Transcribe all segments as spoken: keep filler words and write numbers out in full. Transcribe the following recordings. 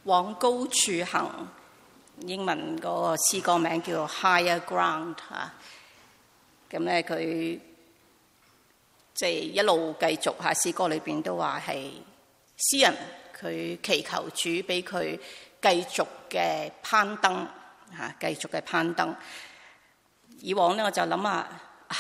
往高處行，英文嗰個詩歌名叫 Higher Ground 嚇。咁咧佢即係一路繼續喺詩歌裏邊都話係詩人佢祈求主俾佢繼續嘅攀登嚇，繼續嘅攀登。以往咧我就諗下，唉，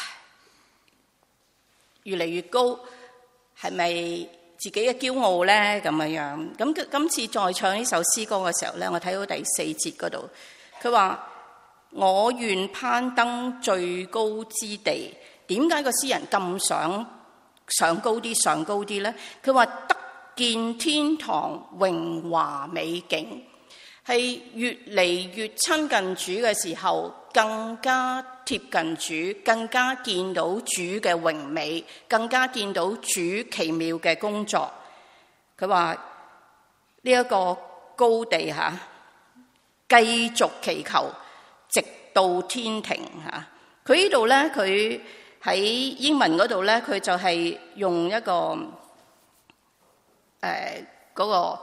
越嚟越高係咪自己嘅驕傲咧咁樣樣？咁今次再唱呢首詩歌嘅時候咧，我睇到第四節嗰度，佢話我願攀登最高之地。點解個詩人咁想上高啲、上高啲咧？佢話得見天堂榮華美景，係越嚟越親近主嘅時候，更加貼近主，更加見到主嘅榮美，更加見到主奇妙嘅工作。佢話呢一個高地吓，繼續祈求直到天庭吓。佢呢度咧，佢喺英文嗰度咧，佢就係用一個誒嗰、呃那個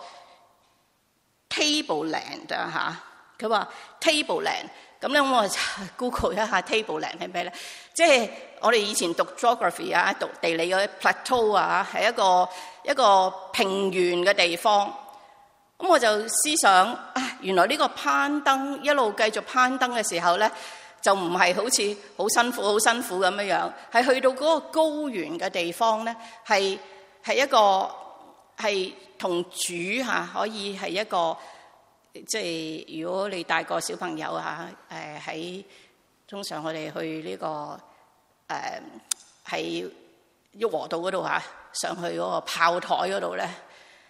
tableland 啊嚇，佢話 tableland， 咁咧我就 Google 一下 tableland 係咩咧？即係我哋以前讀 geography 啊，讀地理嗰啲 plateau 啊，係一個一個平原嘅地方。咁我就思想啊，原來呢個攀登一路繼續攀登嘅時候咧，就唔係好似好辛苦、好辛苦咁樣樣，係去到嗰個高原嘅地方咧，係係一個係同主嚇可以係一個，即係如果你帶個小朋友嚇誒喺，通常我哋去呢個誒喺旭龢道嗰度嚇上去嗰個炮台嗰度咧，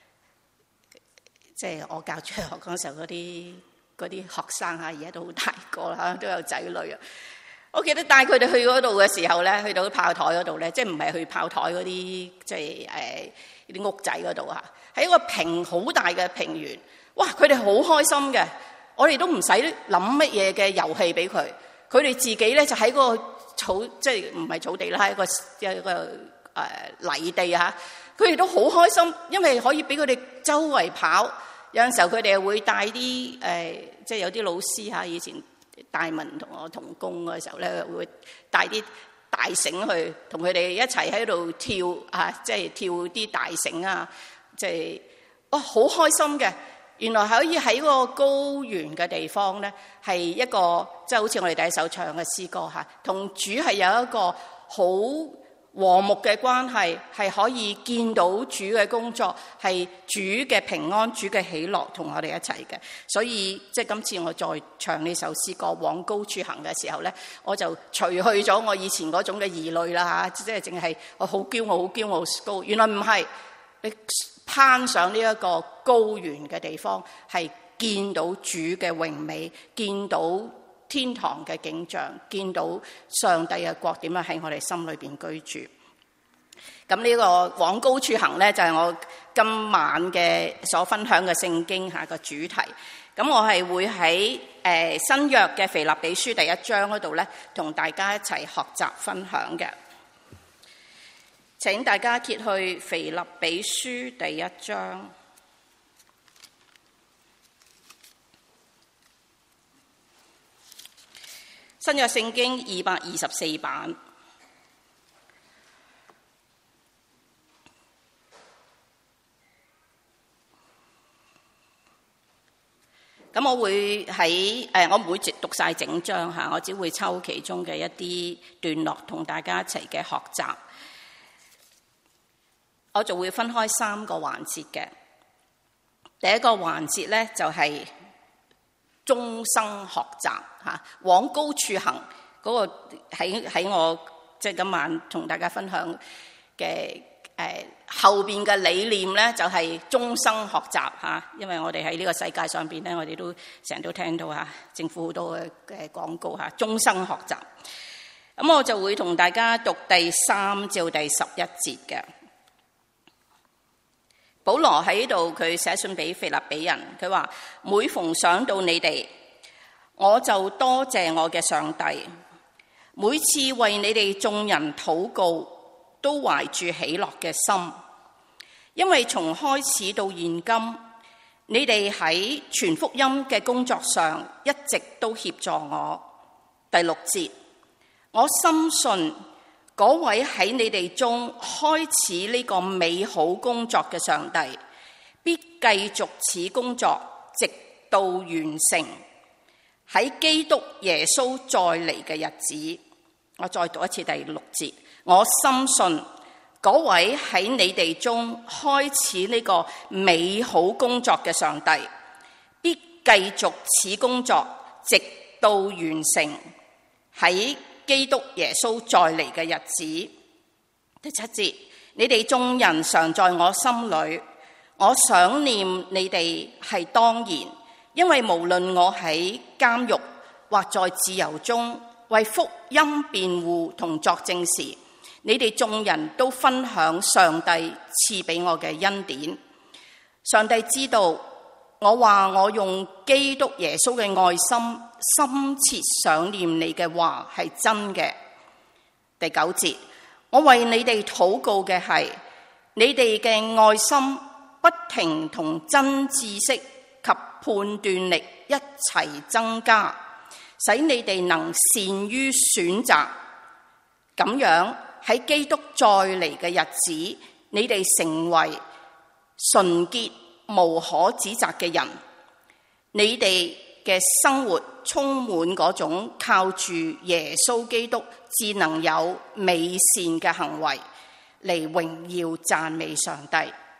即係我教主學嗰陣時候嗰啲。嗰啲學生嚇而家都好大個啦，都有仔女啊！我記得帶佢哋去嗰度嘅時候咧，去到炮台嗰度咧，即係唔係去炮台嗰啲即係誒啲屋仔嗰度嚇，喺一個平好大嘅平原。哇！佢哋好開心嘅，我哋都唔使諗乜嘢嘅遊戲俾佢，佢哋自己咧就喺個草，即係唔係草地啦，喺一個一個誒、呃、泥地嚇，佢哋都好開心，因為可以俾佢哋周圍跑。有陣時候佢哋會帶啲誒，即係有啲老師嚇，以前大文同我同工嘅時候咧，會帶啲大繩去同佢哋一齊喺度跳啊，即係跳啲大繩啊，即係哇好開心嘅。原來可以喺個高原嘅地方咧，係一個即係好似我哋第一首唱嘅詩歌嚇，同主係有一個好和睦嘅關係，係可以見到主嘅工作，係主嘅平安、主嘅喜樂同我哋一齊嘅。所以即係今次我再唱呢首詩歌往高處行嘅時候咧，我就除去咗我以前嗰種嘅疑慮啦嚇，即係淨係我好驕傲、好驕傲高。原來唔係，你攀上呢一個高原嘅地方，係見到主嘅榮美，見到天堂嘅景象，見到上帝嘅國點樣喺我哋心裏邊居住。咁呢個往高處行咧，就係我今晚嘅所分享嘅聖經下個主題。咁我係會喺誒新約嘅腓立比書第一章嗰度咧，同大家一齊學習分享嘅。請大家揭去腓立比書第一章。新約聖經二百二十四版，咁我會喺誒，我唔會讀晒整章嚇，我只會抽其中嘅一啲段落同大家一齊嘅學習。我就會分開三個環節嘅。第一個環節咧就係終生學習嚇，往高處行嗰個喺喺我即係今晚同大家分享嘅誒後邊嘅理念咧，就係終生學習嚇。因為我哋喺呢個世界上邊咧，我哋都成日都聽到嚇政府好多嘅嘅廣告嚇，終生學習。咁我就會同大家讀第三至第十一節嘅。保羅喺度佢寫信俾腓立比人，佢話每逢想到你哋，我就多謝我嘅上帝，每次為你哋眾人禱告，都懷住喜樂嘅心，因為從開始到現今， 你哋喺傳福音嘅工作上一直都協助我。第六節，我深信嗰位喺你哋中開始呢個美好工作嘅上帝，必繼續此工作，直到完成喺基督耶穌再嚟嘅日子。我再讀一次第六節，我深信嗰位喺你哋中開始呢個美好工作嘅上帝，必繼續此工作，直到完成喺基督耶穌再嚟嘅日子。第七節，你哋眾人常在我心裏，我想念你哋係當然，因為無論我喺監獄或在自由中為福音辯護同作證時，你哋眾人都分享上帝賜俾我嘅恩典。上帝知道我話我用基督耶穌嘅愛心深切想念你嘅話係真嘅。第九節，我為你哋禱告嘅係你哋嘅愛心不停同真知識及判斷力一齊增加，使你哋能善於選擇，咁樣喺基督再嚟嘅日子，你哋成為純潔無可指責嘅人。你哋嘅生活充滿嗰種靠住耶穌基督至能有美善嘅行為嚟榮耀讚美上帝。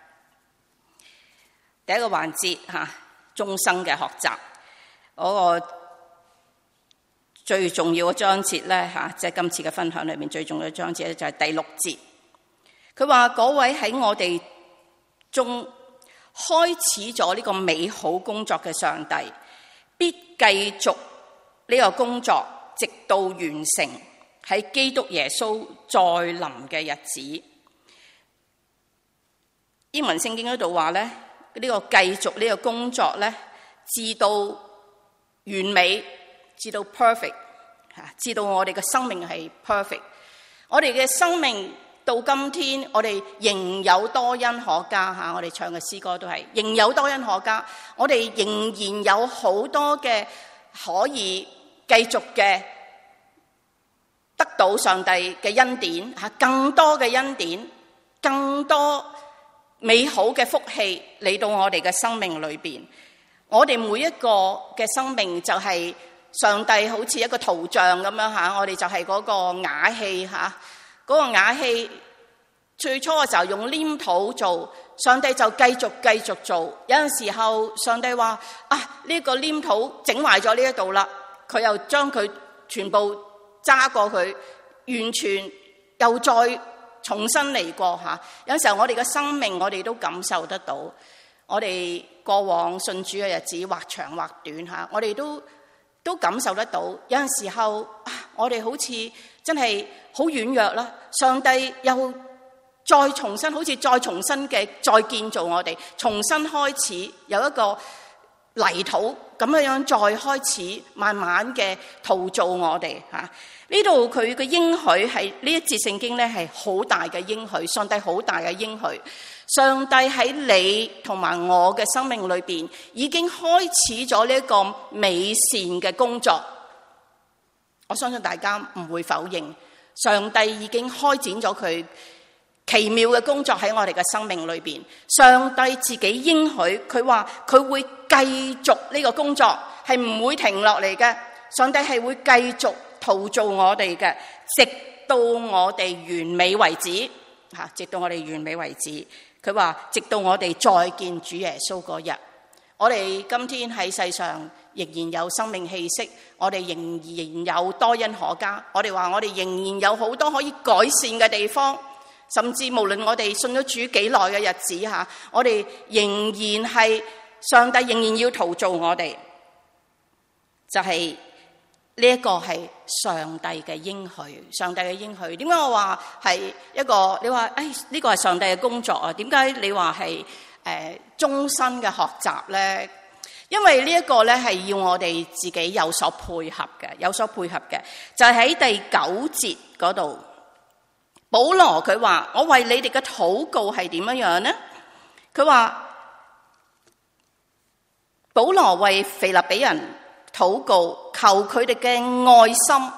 第一個環節吓，終生嘅學習，嗰個最重要嘅章節咧吓，即係今次嘅分享裏面最重要嘅章節咧就係第六節。佢話嗰位喺我哋中開始咗呢個美好工作嘅上帝，必繼續呢個工作，直到完成喺基督耶穌再臨嘅日子。英文聖經嗰度話咧，呢個繼續呢個工作咧，至到完美，至到 perfect， 至到我哋嘅生命係 perfect。我哋嘅生命到今天，我哋仍有多恩可嘉吓，我哋唱嘅詩歌都係仍有多恩可嘉。我哋仍然有好多嘅可以繼續嘅得到上帝嘅恩典吓，更多嘅恩典，更多美好嘅福氣嚟到我哋嘅生命裏邊。我哋每一個嘅生命就係上帝好似一個圖像咁樣吓，我哋就係嗰個瓦器吓，嗰個瓦器最初嘅時候用黏土做，上帝就繼續繼續做。有陣時候上帝話啊，呢個黏土整壞咗呢一度啦，佢又將佢全部揸過佢，完全又再重新嚟過吓。有陣時候我哋嘅生命，我哋都感受得到，我哋過往信主嘅日子或長或短吓，我哋都都感受得到。有陣時候啊，我哋好似真係好軟弱啦，上帝又再重新，好似再重新嘅再建造我哋，重新開始有一個泥土咁樣樣，再開始慢慢嘅陶造我哋吓。呢度佢嘅應許係呢一節聖經咧，係好大嘅應許，上帝好大嘅應許。上帝喺你同埋我嘅生命裏邊已經開始咗呢一個美善嘅工作。我相信大家唔會否認，上帝已經開展咗佢奇妙嘅工作喺我哋嘅生命裏邊。上帝自己應許，佢話佢會繼續呢個工作，係唔會停落嚟嘅。上帝係會繼續陶造我哋嘅，直到我哋完美為止吓，直到我哋完美為止。佢話直到我哋再見主耶穌嗰日，我哋今天喺世上仍然有生命氣息，我哋仍然有多恩可嘉。我哋話我哋仍然有好多可以改善嘅地方，甚至無論我哋信咗主幾耐嘅日子吓，我哋仍然係上帝仍然要陶造我哋。就係呢一個係上帝嘅應許，上帝嘅應許。點解我話係一個？你話誒呢個係上帝嘅工作啊？點解你話係誒終身嘅學習咧？因為呢一個咧係要我哋自己有所配合嘅，有所配合嘅。就係喺第九節嗰度，保羅佢話：我為你哋嘅禱告係點樣樣呢？佢話保羅為腓立比人禱告，求佢哋嘅愛心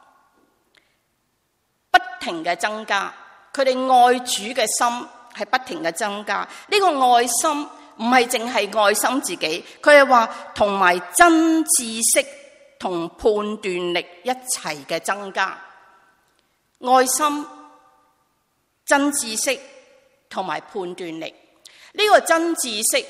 不停嘅增加，佢哋愛主嘅心係不停嘅增加。呢個愛心唔係淨係愛心自己，佢係話同埋真知識同判斷力一齊嘅增加。愛心、真知識同埋判斷力，呢個真知識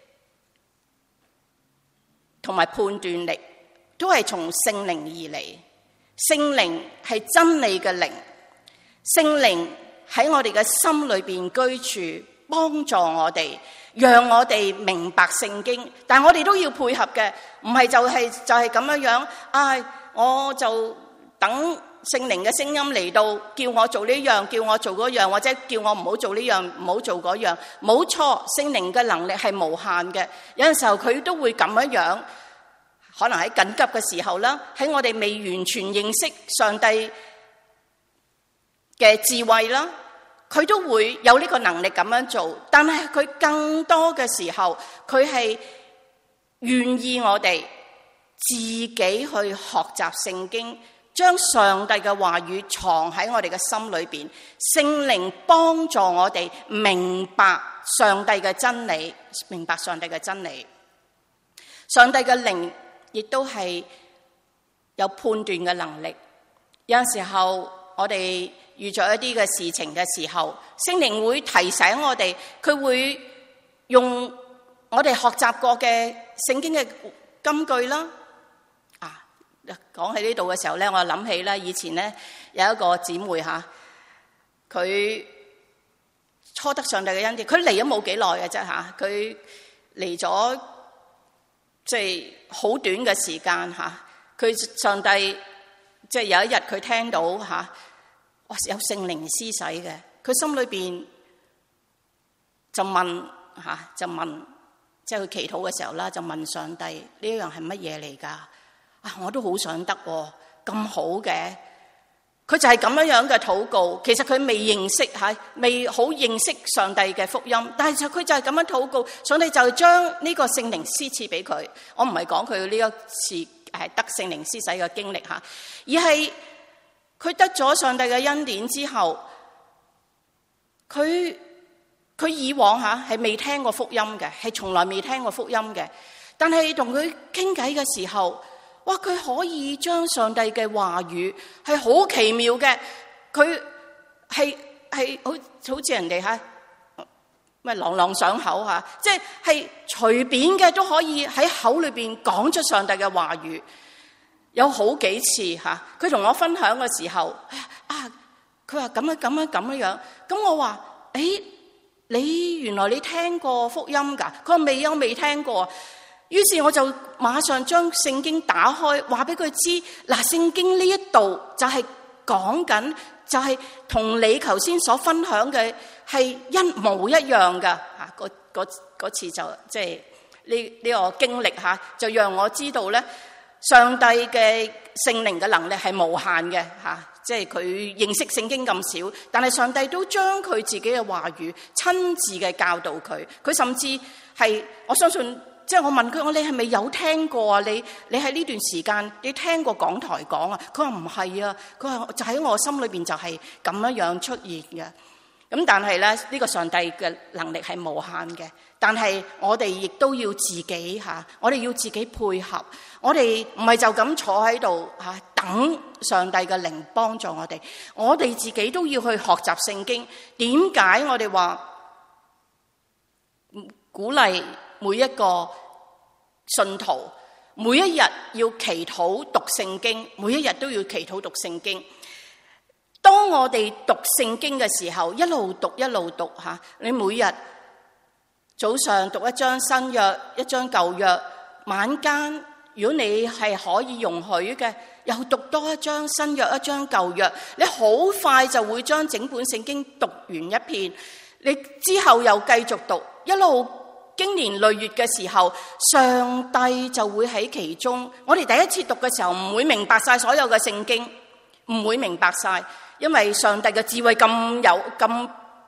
同埋判斷力都係從聖靈而嚟。聖靈係真理嘅靈，聖靈喺我哋嘅心裏邊居住，幫助我哋，讓我哋明白聖經。但係我哋都要配合嘅，唔係就係就係咁樣樣。唉，我就等聖靈嘅聲音嚟到，叫我做呢樣，叫我做嗰樣，或者叫我唔好做呢樣，唔好做嗰樣。冇錯，聖靈嘅能力係無限嘅。有陣時候佢都會咁樣樣，可能喺緊急嘅時候啦，喺我哋未完全認識上帝嘅智慧啦，佢都會有呢個能力咁樣做。但係佢更多嘅時候，佢係願意我哋自己去學習聖經，將上帝嘅話語藏喺我哋嘅心裏邊，聖靈幫助我哋明白上帝嘅真理，明白上帝嘅真理。上帝嘅靈亦都係有判斷嘅能力。有陣時候我哋遇着一啲嘅事情嘅時候，聖靈會提醒我哋，佢會用我哋學習過嘅聖經嘅金句啦。講喺呢度嘅時候咧，我諗起咧，以前咧有一個姊妹吓，佢初得上帝嘅恩典，佢嚟咗冇幾耐嘅啫吓，佢嚟咗即係好短嘅時間吓，佢上帝即係有一日佢聽到吓，哇有聖靈施洗嘅，佢心裏邊就問吓，就問即係佢祈禱嘅時候啦，就問上帝呢一樣係乜嘢嚟㗎？啊！我都好想得喎，咁好嘅。佢就係咁樣樣嘅禱告。其實佢未認識嚇，未好認識上帝嘅福音，但係就佢就係咁樣禱告，上帝就將呢個聖靈施賜俾佢。我唔係講佢呢一次係得聖靈施洗嘅經歷嚇，而係佢得咗上帝嘅恩典之後，佢佢以往嚇係未聽過福音嘅，係從來未聽過福音嘅。但係同佢傾偈嘅時候，哇！佢可以將上帝嘅話語係好奇妙嘅，佢係係好好似人哋嚇咩朗朗上口嚇，即係係隨便嘅都可以喺口裏邊講出上帝嘅話語。有好幾次嚇，佢同我分享嘅時候，啊，佢話咁樣咁樣咁樣，咁我話誒，你原來你聽過福音㗎？佢話未有，未聽過。於是我就馬上將聖經打開，話俾佢知，嗱，聖經呢一度就係講緊，就係同你頭先所分享嘅係一模一樣噶。吓，嗰嗰嗰次就即係呢呢個經歷吓，就讓我知道咧，上帝嘅聖靈嘅能力係無限嘅吓，即係佢認識聖經咁少，但係上帝都將佢自己嘅話語親自嘅教導佢，佢甚至係我相信。即係我問佢，我你係咪有聽過啊？你你喺呢段時間你聽過港台講啊？佢話唔係啊，佢話就喺我心裏邊就係咁樣樣出現嘅。咁但係咧，呢個上帝嘅能力係無限嘅，但係我哋亦都要自己吓，我哋要自己配合，我哋唔係就咁坐喺度吓等上帝嘅靈幫助我哋，我哋自己都要去學習聖經。點解我哋話鼓勵每一個信徒每一日要祈禱讀聖經，每一日都要祈禱讀聖經。當我哋讀聖經嘅時候，一路讀一路讀吓，你每日早上讀一章新約，一章舊約，晚間如果你係可以容許嘅，又讀多一章新約，一章舊約，你好快就會將整本聖經讀完一遍。你之後又繼續讀，一路經年累月嘅時候，上帝就會喺其中。我哋第一次讀嘅時候唔會明白晒所有嘅聖經，唔會明白晒，因為上帝嘅智慧咁有咁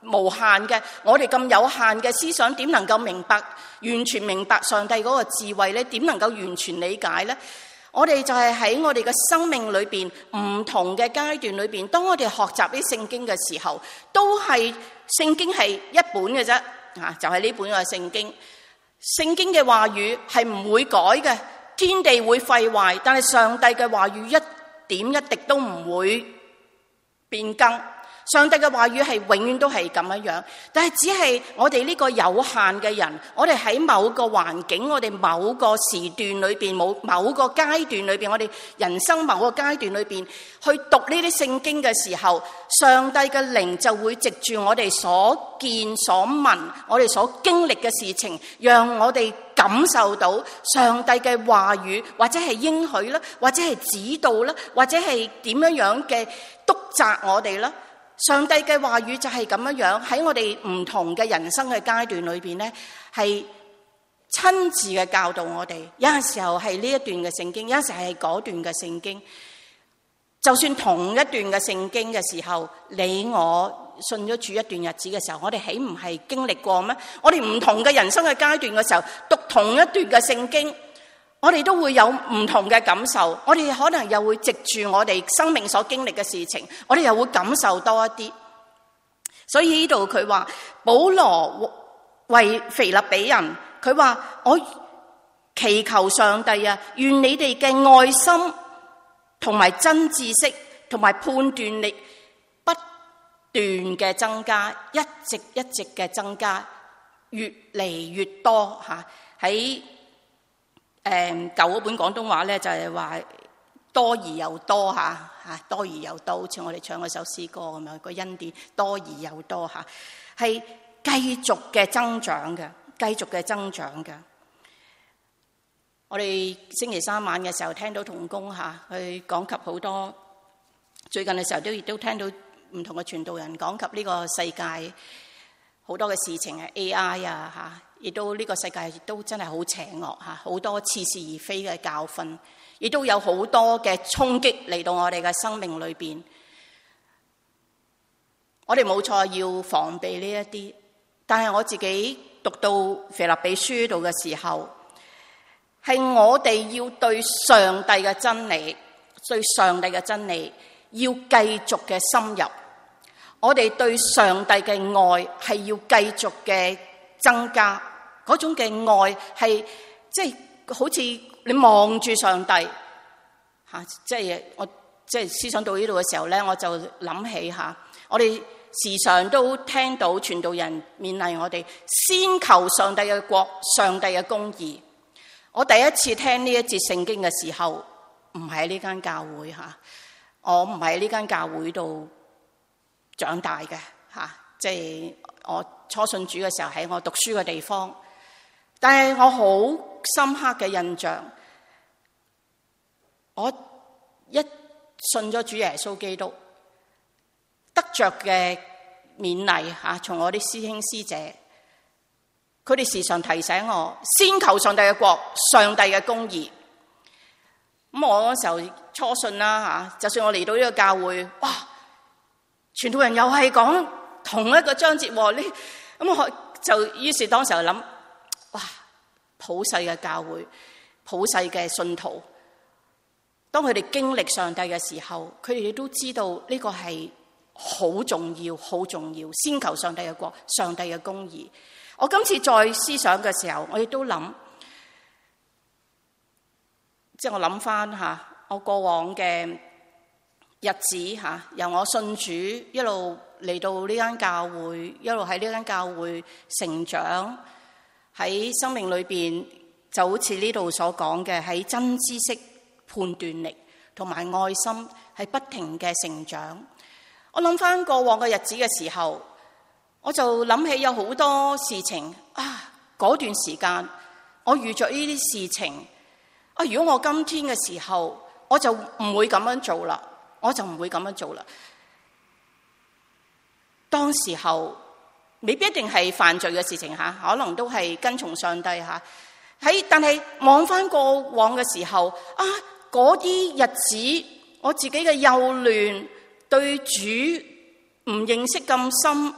無限嘅，我哋咁有限嘅思想，點能夠明白完全明白上帝嗰個智慧咧？點能夠完全理解咧？我哋就係喺我哋嘅生命裏邊唔同嘅階段裏邊，當我哋學習啲聖經嘅時候，都係聖經係一本嘅啫，啊，就係呢本嘅聖經。聖經嘅話語係唔會改嘅，天地會廢壞，但係上帝嘅話語一點一滴都唔會變更。上帝嘅話語係永遠都係咁樣樣，但係只係我哋呢個有限嘅人，我哋喺某個環境，我哋某個時段裏邊，某某個階段裏邊，我哋人生某個階段裏邊去讀呢啲聖經嘅時候，上帝嘅靈就會藉住我哋所見所聞，我哋所經歷嘅事情，讓我哋感受到上帝嘅話語，或者係應許啦，或者係指導啦，或者係點樣樣嘅督責我哋啦。上帝嘅話語就係咁樣樣，喺我哋唔同嘅人生嘅階段裏邊咧，係親自嘅教導我哋。有陣時候係呢一段嘅聖經，有陣時係嗰段嘅聖經。就算同一段嘅聖經嘅時候，你我信咗主一段日子嘅時候，我哋豈唔係經歷過咩？我哋唔同嘅人生嘅階段嘅時候，讀同一段嘅聖經，我哋都會有唔同嘅感受，我哋可能又會藉住我哋生命所經歷嘅事情，我哋又會感受多一啲。所以呢度佢話保羅為腓立比人，佢話我祈求上帝啊，願你哋嘅愛心同埋真知識同埋判斷力不斷嘅增加，一直一直嘅增加，越嚟越多吓。喺誒舊嗰本廣東話咧，就係話多而又多嚇嚇，多而又多，好似我哋唱嗰首詩歌咁樣，個恩典多而又多嚇，係繼續嘅增長嘅，繼續嘅增長嘅。我哋星期三晚嘅時候聽到同工嚇去講及好多，最近嘅時候都亦都聽到唔同嘅傳道人講及呢個世界好多嘅事情係 A I 啊嚇。亦都呢個世界亦都真係好邪惡嚇，好多似是而非嘅教訓，亦都有好多嘅衝擊嚟到我哋嘅生命裏邊。我哋冇錯要防備呢一啲，但係我自己讀到腓立比書度嘅時候，係我哋要對上帝嘅真理，對上帝嘅真理要繼續嘅深入。我哋對上帝嘅愛係要繼續嘅增加，嗰種嘅愛係即係好似你望住上帝吓，即係我即係思想到呢度嘅時候咧，我就諗起吓，我哋時常都聽到傳道人勉勵我哋先求上帝嘅國、上帝嘅公義。我第一次聽呢一節聖經嘅時候，唔係喺呢間教會吓，我唔係喺呢間教會度長大嘅吓，即係我初信主嘅時候喺我讀書嘅地方，但係我好深刻嘅印象，我一信咗主耶穌基督，得着嘅勉勵吓，從我啲師兄師姐，佢哋時常提醒我先求上帝嘅國、上帝嘅公義。咁我嗰時候初信啦吓，就算我嚟到呢個教會，哇，傳道人又係講同一個章節喎，呢咁我就於是當時就諗，哇，普世嘅教會、普世嘅信徒，當佢哋經歷上帝嘅時候，佢哋都知道呢個係好重要、好重要，先求上帝嘅國、上帝嘅公義。我今次再思想嘅時候，我亦都諗，即係我諗翻吓，我過往嘅日子吓，由我信主一路嚟到呢間教會，一路喺呢間教會成長，喺生命裏邊就好似呢度所講嘅，喺真知識、判斷力同埋愛心係不停嘅成長。我諗翻過往嘅日子嘅時候，我就諗起有好多事情啊，嗰段時間我遇着呢啲事情啊，如果我今天嘅時候，我就唔會咁樣做啦，我就唔會咁樣做啦。當時候未必一定係犯罪嘅事情吓，可能都係跟從上帝吓。喺但係望翻過往嘅時候啊，嗰啲日子我自己嘅幼嫩，對主唔認識咁深，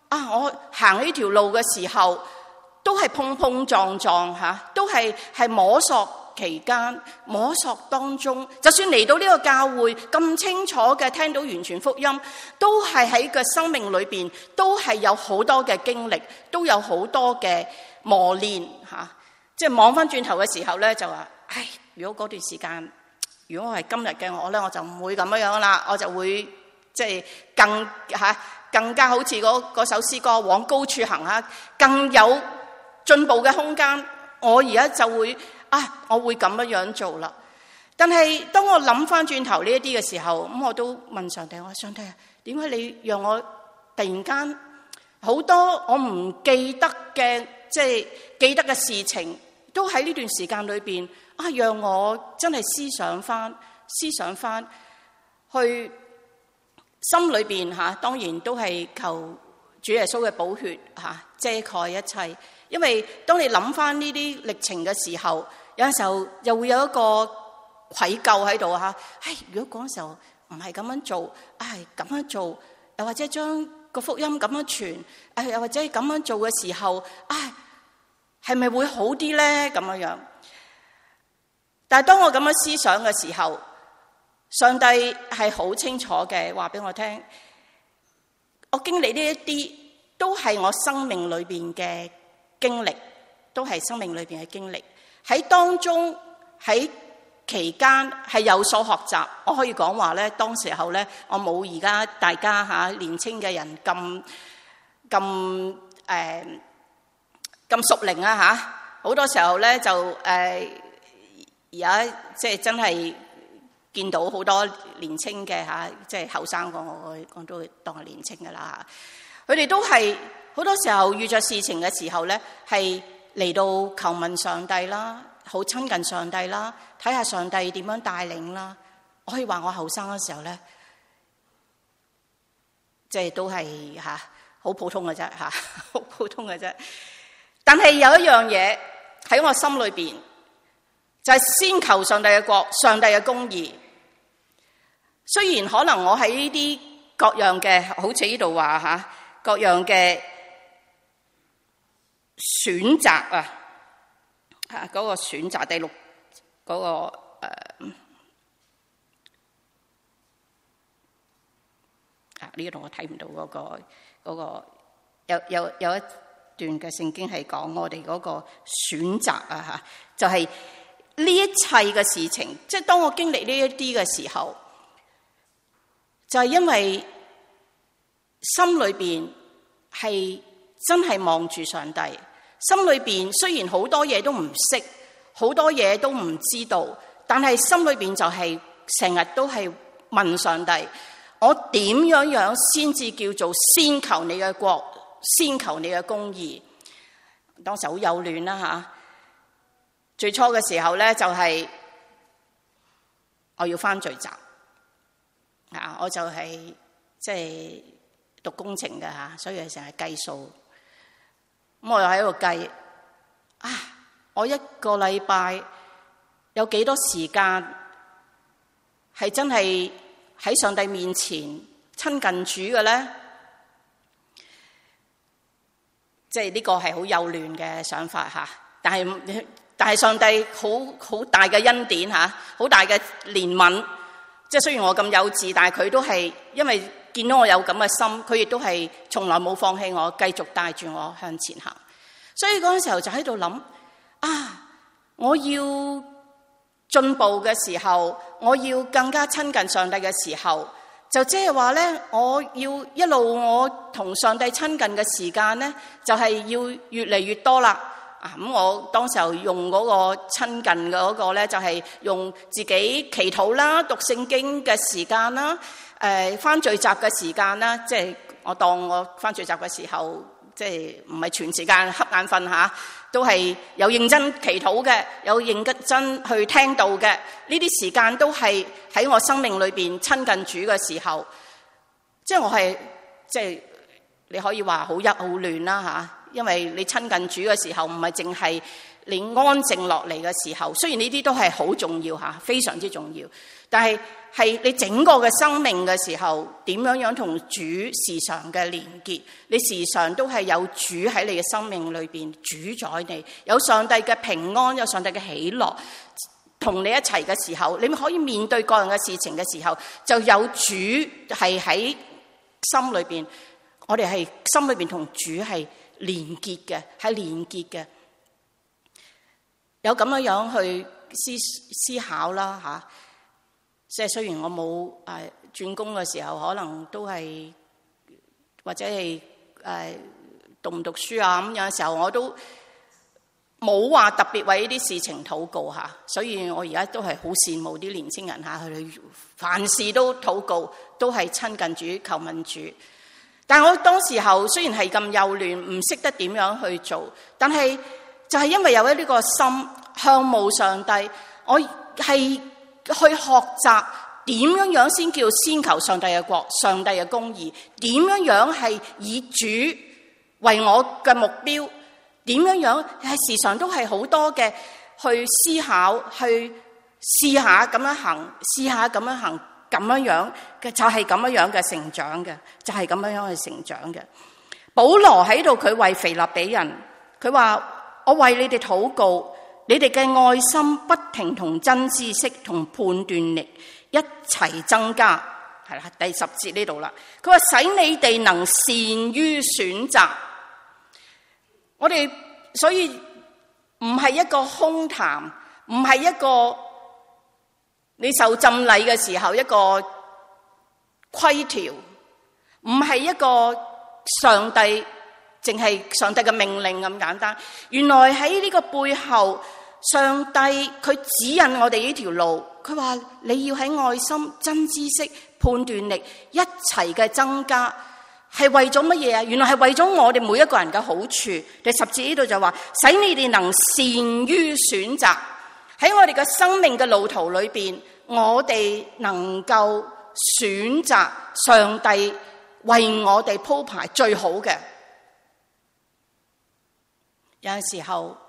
啊，我行呢條路嘅時候都係碰碰撞撞嚇，都係係摸索期間，摸索當中，就算嚟到呢個教會咁清楚嘅聽到完全福音，都係喺個生命裏邊都係有好多嘅經歷，都有好多嘅磨練嚇。即係望翻轉頭嘅時候咧，就話：唉，如果嗰段時間，如果我係今日嘅我咧，我就唔會咁樣樣啦，我就會即係更嚇更加好似嗰嗰首詩歌往高處行嚇，更有進步嘅空間。我而家就會啊，我會咁樣樣做啦。但係當我諗翻轉頭呢一啲嘅時候，咁我都問上帝：我話上帝啊，點解你讓我突然間好多我唔記得嘅，即係記得嘅事情，都喺呢段時間裏邊啊，讓我真係思想翻、思想翻，去心裏邊嚇，當然都係求主耶穌嘅寶血嚇遮蓋一切。因為當你諗翻呢啲歷程嘅時候，有陣時候又會有一個愧疚喺度嚇。唉，如果嗰陣時候唔係咁樣做，唉咁樣做，又或者將個福音咁樣傳，唉又或者咁樣做嘅時候，唉係咪會好啲咧？咁樣樣。但係當我咁樣思想嘅時候，上帝係好清楚嘅話俾我聽，我經歷呢一啲都係我生命裏邊嘅經歷，都係生命裏邊嘅經歷。喺當中喺期間係有所學習。我可以講話咧，當時候咧，我冇而家大家嚇年青嘅人咁咁誒咁熟齡啊嚇。好多時候咧就誒而家即係真係見到好多年青嘅嚇，即係後生個我我都當係年青噶啦嚇。佢哋都係好多時候遇着事情嘅時候咧，係嚟到求問上帝啦，好親近上帝啦，睇下上帝點樣帶領啦。我可以話我後生嘅時候咧，即係都係嚇好普通嘅啫嚇，好普通嘅啫。但係有一樣嘢喺我心裏邊，就係先求上帝嘅國，上帝嘅公義。雖然可能我喺呢啲各樣嘅，好似呢度話嚇，各樣嘅選擇啊，嚇、那、嗰個選擇第六嗰、那個誒、呃、啊呢度我睇唔到嗰、那個嗰、那個有有有一段嘅聖經係講我哋嗰個選擇啊嚇，就係、是、呢一切嘅事情，即係當我經歷呢一啲嘅時候，就係、是、因為心裏邊係真係望住上帝，心裏邊雖然好多嘢都唔識，好多嘢都唔知道，但係心裏邊就係成日都係問上帝：我點樣樣先至叫做先求你嘅國，先求你嘅公義？當時好幼嫩啦吓，最初嘅時候咧就係、是、我要返聚集啊，我就係即係讀工程嘅吓，所以成日計數。咁我又喺度計啊，我一個禮拜有幾多時間係真係喺上帝面前親近主嘅咧？即係呢個係好幼嫩嘅想法吓，但係但係上帝好好大嘅恩典吓，好大嘅憐憫。即係雖然我咁幼稚，但係佢都係因為見到我有咁嘅心，佢亦都係從來冇放棄我，繼續帶住我向前行。所以嗰陣時候就喺度諗啊，我要進步嘅時候，我要更加親近上帝嘅時候，就即係話咧，我要一路我同上帝親近嘅時間咧，就係要越嚟越多啦。啊咁，我當時候用嗰個親近嘅嗰個咧，就係用自己祈禱啦、讀聖經嘅時間啦、誒返聚集嘅時間啦。即係我當我返聚集嘅時候，即係唔係全時間瞌眼瞓嚇，都係有認真祈禱嘅，有認真去聽道嘅。呢啲時間都係喺我生命裏邊親近主嘅時候。即係我係即係你可以話好一好亂啦嚇。因為你親近主嘅時候，唔係淨係你安靜落嚟嘅時候，雖然呢啲都係好重要嚇，非常之重要，但係係你整個嘅生命嘅時候，點樣樣同主時常嘅連結？你時常都係有主喺你嘅生命裏邊主宰你，有上帝嘅平安，有上帝嘅喜樂同你一齊嘅時候，你咪可以面對各樣嘅事情嘅時候，就有主係喺心裏邊，我哋係心裏邊同主係連結嘅，係連結嘅。有咁樣樣去思思考啦嚇，即係雖然我冇誒轉工嘅時候，可能都係或者係誒讀唔讀書啊咁，有陣時候我都冇話特別為呢啲事情禱告嚇，所以我而家都係好羨慕啲年青人嚇，佢哋凡事都禱告，都係親近主、求問主。但係我當時候雖然係咁幼嫩，唔識得點樣去做，但係就係因為有咗呢個心向慕上帝，我係去學習點樣樣先叫先求上帝嘅國、上帝嘅公義，點樣樣係以主為我嘅目標，點樣樣係時常都係好多嘅去思考，去試下咁樣行，試下咁樣行，咁樣樣嘅就係咁樣樣嘅成長嘅，就係咁樣樣嘅成長嘅。保羅喺度佢為腓立比人，佢話。我為你哋禱告，你哋嘅愛心不停同真知識同判斷力一齊增加，係啦，第十節呢度啦。佢話使你哋能善於選擇。我哋所以唔係一個空談，唔係一個你受浸禮嘅時候一個規條，唔係一個上帝。淨係上帝嘅命令咁簡單，原來喺呢個背後，上帝佢指引我哋呢條路。佢話你要喺愛心、真知識、判斷力一齊嘅增加，係為咗乜嘢啊？原來係為咗我哋每一個人嘅好處。第十節呢度就話，使你哋能善於選擇，喺我哋嘅生命嘅路途裏邊，我哋能夠選擇上帝為我哋鋪排最好嘅。有陣時候，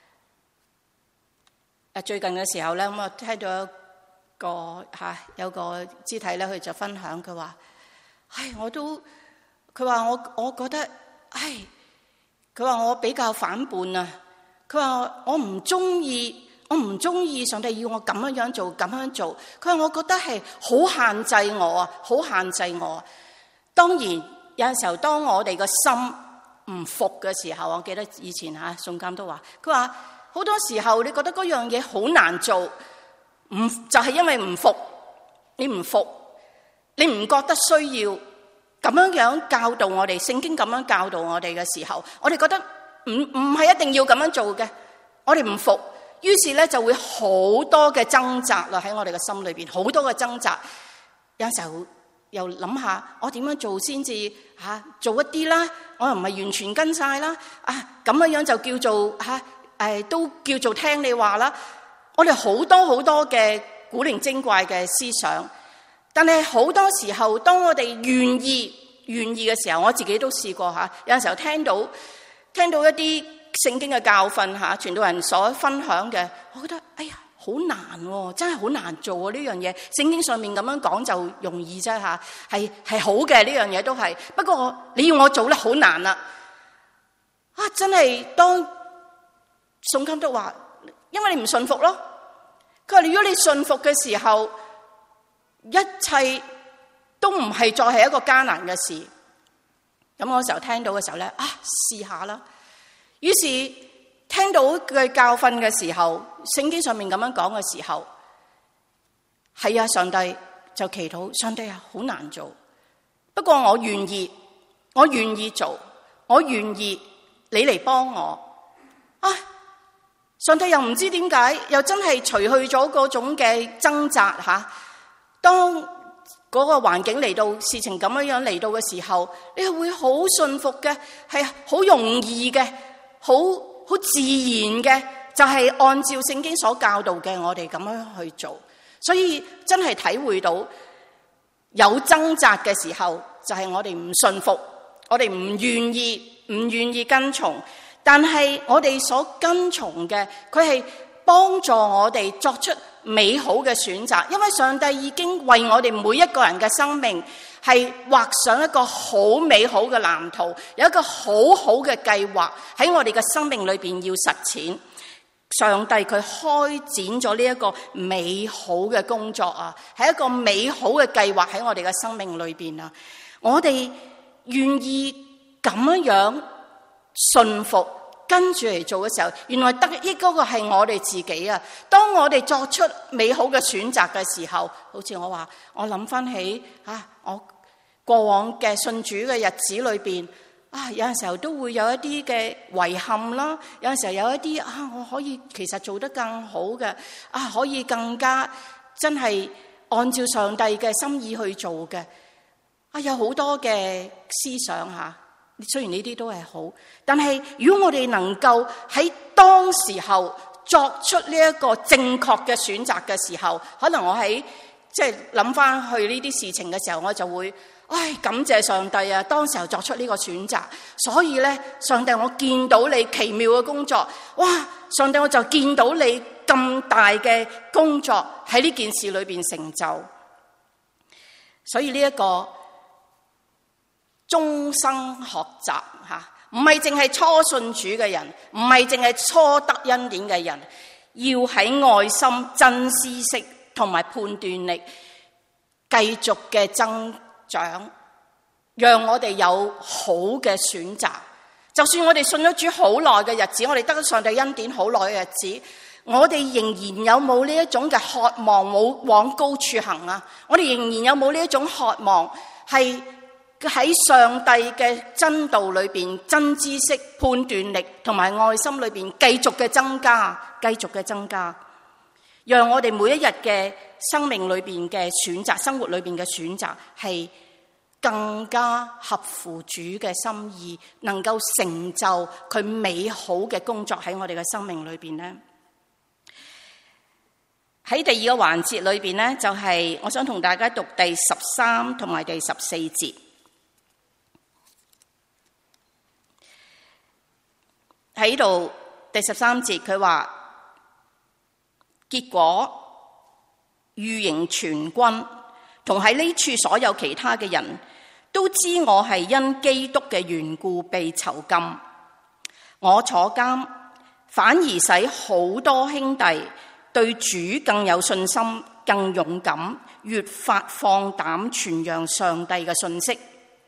誒最近嘅時候咧，咁我聽到一個嚇有個肢體咧，佢就分享，佢話：唉，我都佢話我我覺得，唉，佢話我比較反叛啊！佢話我唔中意，我唔中意上帝要我咁樣樣做，咁樣做。佢話我覺得係好限制我啊，好限制我啊。當然有陣時候，當我哋個心唔服嘅時候，我記得以前吓宋監都話，佢話好多時候你覺得嗰樣嘢好難做，唔就係因為唔服，你唔服，你唔覺得需要咁樣樣教導我哋，聖經咁樣教導我哋嘅時候，我哋覺得唔唔係一定要咁樣做嘅，我哋唔服，於是咧就會好多嘅掙扎啦，喺我哋嘅心裏邊，好多嘅掙扎，有時候又諗下我點樣做先至吓做一啲啦，我又唔係完全跟晒啦，啊咁樣樣就叫做吓誒、啊、都叫做聽你話啦。我哋好多好多嘅古靈精怪嘅思想，但係好多時候當我哋願意願意嘅時候，我自己都試過吓，有陣時候聽到聽到一啲聖經嘅教訓吓，傳道人所分享嘅，我覺得哎呀好難喎，真係好難做啊！呢樣嘢聖經上面咁樣講就容易啫吓，係係好嘅，呢樣嘢都係。不過你要我做咧，好難啦！啊，真係當宋監督話，因為你唔信服咯。佢話如果你信服嘅時候，一切都唔係再係一個艱難嘅事。咁嗰時候聽到嘅時候咧，啊試下啦。於是聽到佢教訓嘅時候，聖經上面咁樣講嘅時候，係啊，上帝就祈禱，上帝啊，好難做，不過我願意，我願意做，我願意你嚟幫我啊！上帝又唔知點解，又真係除去咗嗰種嘅掙扎吓。當嗰個環境嚟到，事情咁樣樣嚟到嘅時候，你係會好信服嘅，係好容易嘅，好好自然嘅，就係按照聖經所教導嘅，我哋咁樣去做。所以真係體會到有掙扎嘅時候，就係我哋唔信服，我哋唔願意，唔願意跟從。 但係我哋所跟從嘅，佢係幫助我哋作出美好嘅選擇，因為上帝已經為我哋每一個人嘅生命係畫上一個好美好嘅藍圖，有一個好好嘅計劃喺我哋嘅生命裏邊要實踐。上帝佢開展咗呢一個美好嘅工作啊，係一個美好嘅計劃喺我哋嘅生命裏邊啊。我哋願意咁樣樣順服跟住嚟做嘅時候，原來得益嗰個係我哋自己啊。當我哋作出美好嘅選擇嘅時候，好似我話，我諗翻起啊，我過往嘅信主嘅日子裏邊。啊，有陣時候都會有一啲嘅遺憾啦，有陣時候有一啲啊，我可以其實做得更好嘅，啊，可以更加真係按照上帝嘅心意去做嘅，啊，有好多嘅思想嚇。雖然呢啲都係好，但係如果我哋能夠喺當時候作出呢一個正確嘅選擇嘅時候，可能我喺即係諗翻去呢啲事情嘅時候，我就會。唉，感謝上帝啊！當時候作出呢個選擇，所以咧，上帝我見到你奇妙嘅工作，哇！上帝我就見到你咁大嘅工作喺呢件事裏邊成就，所以呢一個終生學習吓，唔係淨係初信主嘅人，唔係淨係初得恩典嘅人，要喺愛心、真知識同埋判斷力繼續嘅增長，讓我哋有好嘅選擇。就算我哋信咗主好耐嘅日子，我哋得咗上帝恩典好耐嘅日子，我哋仍然有冇呢一種嘅渴望，冇往高處行啊？我哋仍然有冇呢一種渴望，係喺上帝嘅真道裏邊、真知識、判斷力同埋愛心裏邊繼續嘅增加，繼續嘅增加，讓我哋每一日嘅生命裏邊嘅選擇，生活裏邊嘅選擇係更加合乎主嘅心意，能夠成就佢美好嘅工作喺我哋嘅生命裏邊呢。喺第二個環節裏邊呢，就係我想同大家讀第十三同埋第十四節。喺度第十三節佢話，結果御營全軍同喺呢處所有其他嘅人都知我係因基督嘅緣故被囚禁，我坐監反而使好多兄弟對主更有信心、更勇敢，越發放膽傳揚上帝嘅信息。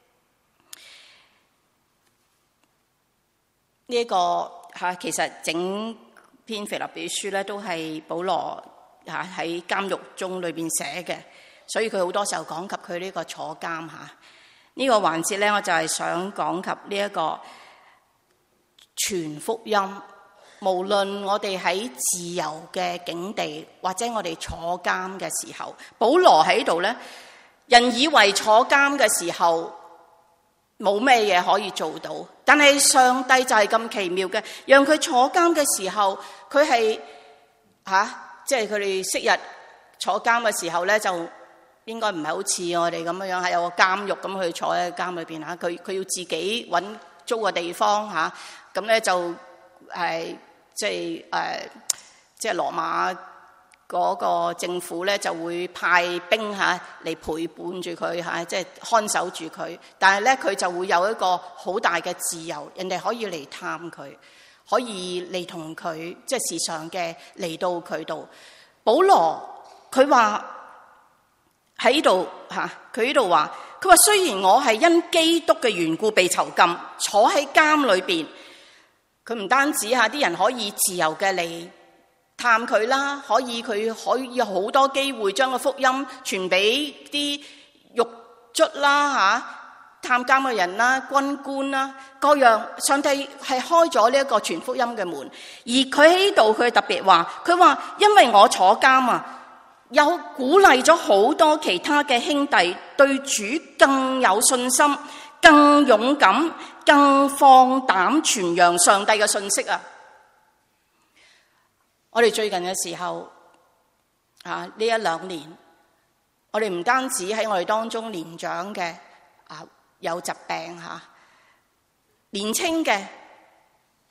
呢、這、一個吓，其實整篇腓立比書咧都係保羅吓喺監獄中裏邊寫嘅，所以佢好多時候講及佢呢個坐監吓。呢、這個環節咧，我就係想講及呢一個傳福音。無論我哋喺自由嘅境地，或者我哋坐監嘅時候，保羅喺度咧，人以為坐監嘅時候冇咩嘢可以做到，但係上帝就係咁奇妙嘅，讓佢坐監嘅時候，佢係吓，即係佢哋昔日坐監嘅時候咧，就應該唔係好似我哋咁樣樣，係有個監獄咁去坐喺監裏邊吓，佢佢要自己揾租個地方吓，咁咧就係即係誒，即係羅馬嗰個政府咧就會派兵吓嚟陪伴住佢吓，即係看守住佢。但係咧佢就會有一個好大嘅自由，人哋可以嚟探佢，可以嚟同佢即係時常嘅嚟到佢度。保羅佢話喺度吓，佢呢度話，佢話雖然我係因基督嘅緣故被囚禁，坐喺監裏邊。佢唔單止吓啲人可以自由嘅嚟探佢啦，可以佢可以有好多機會將個福音傳俾啲獄卒啦吓，探監嘅人啦、軍官啦，各樣。上帝係開咗呢一個傳福音嘅門，而佢喺呢度佢特別話，佢話因為我坐監啊，有鼓勵咗好多其他嘅兄弟對主更有信心、更勇敢、更放膽傳揚上帝嘅信息啊！我哋最近嘅時候啊，呢一兩年，我哋唔單止喺我哋當中年長嘅啊有疾病吓，年輕嘅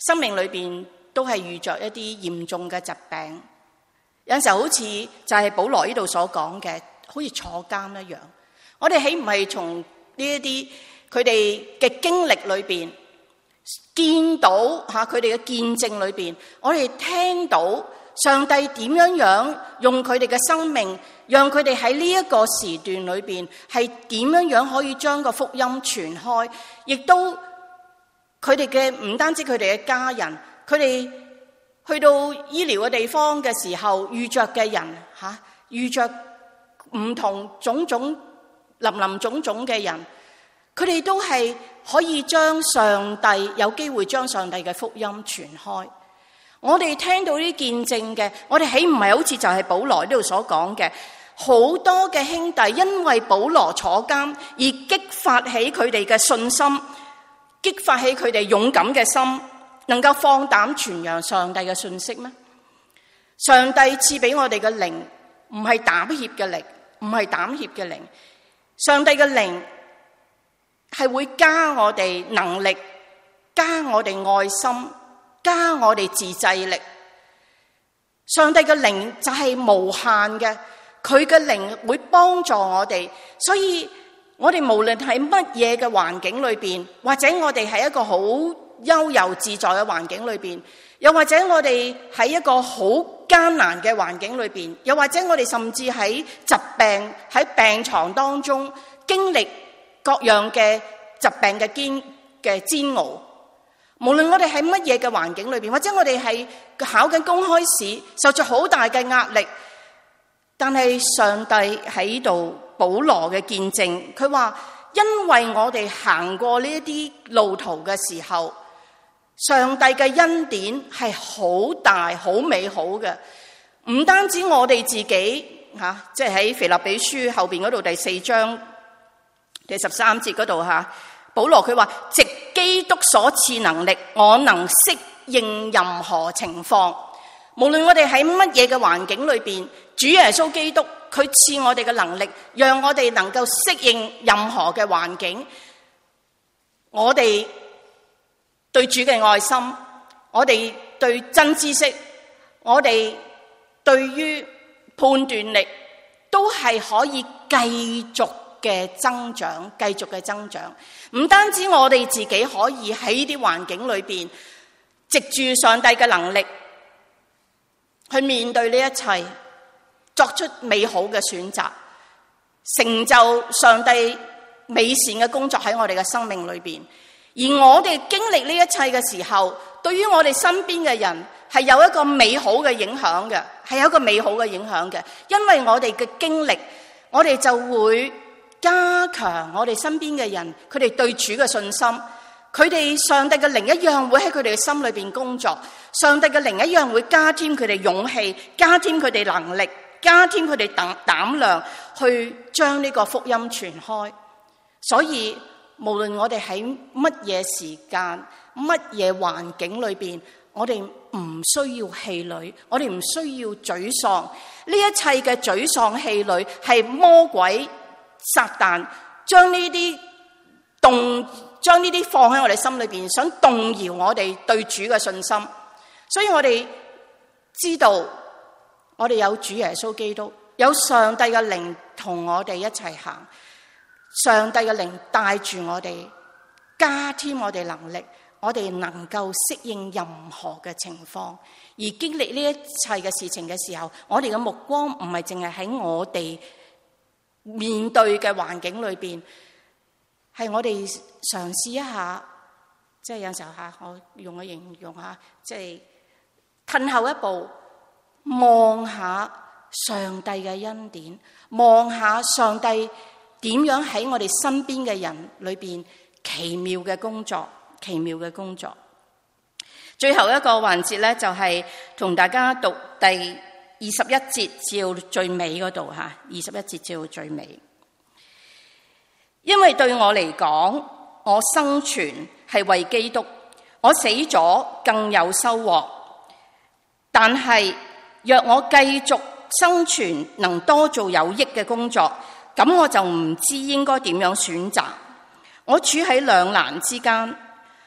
生命裏邊都係遇着一啲嚴重嘅疾病。有陣時候好似就係保羅呢度所講嘅，好似坐監一樣。我哋豈唔係從呢一啲佢哋嘅經歷裏邊見到吓佢哋嘅見證裏邊，我哋聽到上帝點樣樣用佢哋嘅生命，讓佢哋喺呢一個時段裏邊係點樣樣可以將個福音傳開，亦都佢哋嘅唔單止佢哋嘅家人，佢哋去到醫療嘅地方嘅時候遇着嘅人吓，遇着唔同種種林林種種嘅人，佢哋都係可以將上帝有機會將上帝嘅福音傳開。我哋聽到呢見證嘅，我哋豈唔係好似就係保羅呢度所講嘅，好多嘅兄弟因為保羅坐監而激發起佢哋嘅信心，激發起佢哋勇敢嘅心，能夠放膽傳揚上帝嘅信息咩？上帝賜俾我哋嘅靈唔係膽怯嘅靈，唔係膽怯嘅靈。上帝嘅靈係會加我哋能力，加我哋愛心，加我哋自制力。上帝嘅靈就係無限嘅，佢嘅靈會幫助我哋。所以我哋無論喺乜嘢嘅環境裏邊，或者我哋喺一個好悠遊自在嘅環境裏邊，又或者我哋喺一個好艱難嘅環境裏邊，又或者我哋甚至喺疾病喺病床當中經歷各樣嘅疾病嘅煎嘅煎熬，無論我哋喺乜嘢嘅環境裏邊，或者我哋係考緊公開試，受咗好大嘅壓力，但係上帝喺度保羅嘅見證，佢話因為我哋行過呢一啲路途嘅時候，上帝嘅恩典係好大好美好嘅，唔單止我哋自己吓，即係喺腓立比書後邊嗰度第四章第十三節嗰度吓，保羅佢話藉基督所賜能力，我能適應任何情況。無論我哋喺乜嘢嘅環境裏邊，主耶穌基督佢賜我哋嘅能力，讓我哋能夠適應任何嘅環境。我哋對主嘅愛心，我哋對真知識，我哋對於判斷力都係可以繼續嘅增長，繼續嘅增長。唔單止我哋自己可以喺呢啲環境裏邊，藉住上帝嘅能力去面對呢一切，作出美好嘅選擇，成就上帝美善嘅工作喺我哋嘅生命裏邊。而我哋經歷呢一切嘅時候，對於我哋身邊嘅人係有一個美好嘅影響嘅，係有一個美好嘅影響嘅。因為我哋嘅經歷，我哋就會加強我哋身邊嘅人，佢哋對主嘅信心，佢哋上帝嘅靈一樣會喺佢哋嘅心裏邊工作，上帝嘅靈一樣會加添佢哋勇氣，加添佢哋能力，加添佢哋膽膽量去將呢個福音傳開。所以無論我哋喺乜嘢時間、乜嘢環境裏邊，我哋唔需要氣餒，我哋唔需要沮喪。呢一切嘅沮喪、氣餒係魔鬼撒旦將呢啲動，將呢啲放喺我哋心裏邊，想動搖我哋對主嘅信心。所以我哋知道，我哋有主耶穌基督，有上帝嘅靈同我哋一齊行。上帝嘅靈帶住我哋，加添我哋能力，我哋能夠適應任何嘅情況。而經歷呢一切嘅事情嘅時候，我哋嘅目光唔係淨係喺我哋面對嘅環境裏邊，係我哋嘗試一下，即係有時候吓，我用個形容下，即係退後一步，望下上帝嘅恩典，望下上帝點樣喺我哋身邊嘅人裏邊奇妙嘅工作，奇妙嘅工作。最後一個環節咧，就係同大家讀第二十一節至到最尾嗰度吓，二十一節至到最尾。因為對我嚟講，我生存係為基督，我死咗更有收穫。但係若我繼續生存，能多做有益嘅工作，咁我就唔知應該點樣選擇。我處喺兩難之間，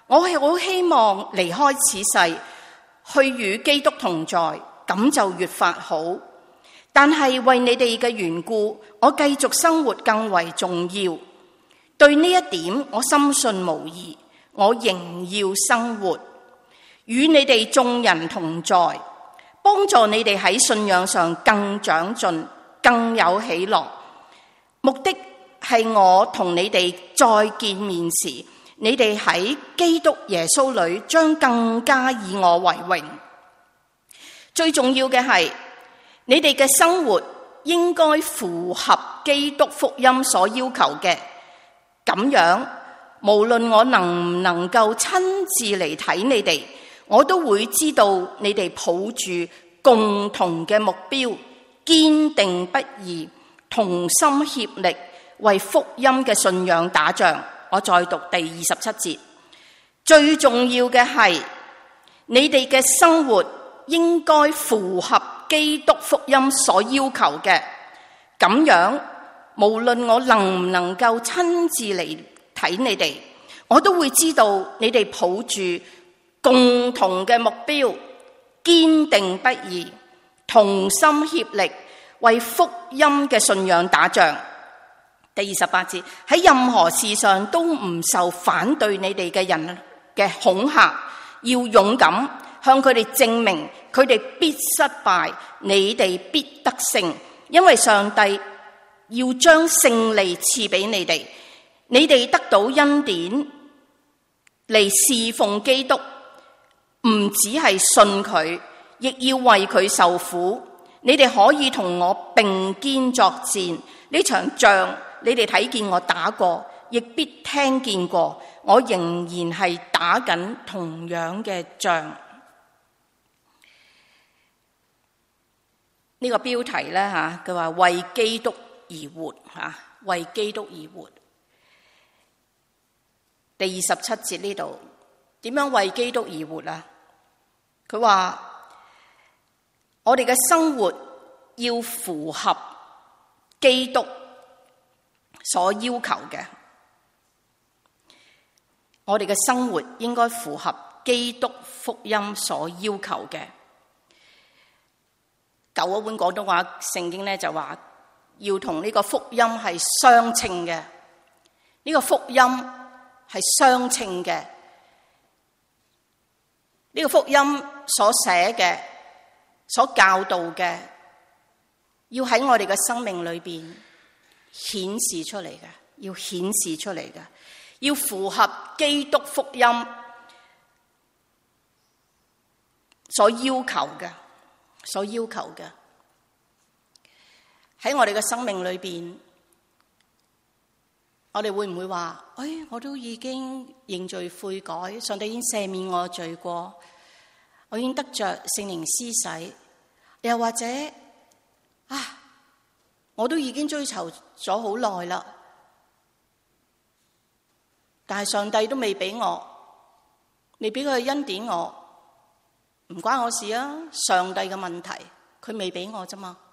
我係好希望離開此世，去與基督同在，咁就越發好。但係為你哋嘅緣故，我繼續生活更為重要。對呢一點，我深信無疑。我仍要生活，與你哋眾人同在，幫助你哋喺信仰上更長進，更有喜樂。目的係我同你哋再見面時，你哋喺基督耶穌裏將更加以我為榮。最重要嘅係，你哋嘅生活應該符合基督福音所要求嘅，咁樣無論我能唔能夠親自嚟睇你哋，我都會知道你哋抱住共同嘅目標，堅定不移，同心協力，為福音嘅信仰打仗。我再讀第二十七節，最重要嘅係你哋嘅生活應該符合基督福音所要求嘅，咁樣無論我能唔能夠親自嚟睇你哋，我都會知道你哋抱住共同嘅目標，堅定不移，同心協力，為福音嘅信仰打仗。第二十八節，喺任何事上都唔受反對你哋嘅人嘅恐嚇，要勇敢向佢哋證明佢哋必失敗，你哋必得勝，因為上帝要將勝利賜俾你哋。你哋得到恩典嚟侍奉基督，唔只係信佢，亦要為佢受苦。你哋可以同我並肩作戰，呢場仗你哋睇見我打過，亦必聽見過，我仍然係打緊同樣嘅仗。呢個標題呢，吓，佢話為基督而活，吓，為基督而活。第二十七節呢度點樣為基督而活啊？佢話我哋嘅生活要符合基督所要求嘅，我哋嘅生活應該符合基督福音所要求嘅。舊嗰本廣東話聖經咧就話要同呢個福音係相稱嘅，呢個福音係相稱嘅，呢個福音所寫嘅、所教導嘅，要喺我哋嘅生命裏邊顯示出嚟嘅，要顯示出嚟嘅，要符合基督福音所要求嘅，所要求嘅。喺我哋嘅生命裏邊，我哋會唔會話，哎，我都已經認罪悔改，上帝已經赦免我罪過，我已經得着聖靈施洗，又或者啊，我都已經追求咗好耐啦，但係上帝都未俾我，未俾佢恩典我，唔關我事啊，上帝嘅問題，佢未俾我啫嘛。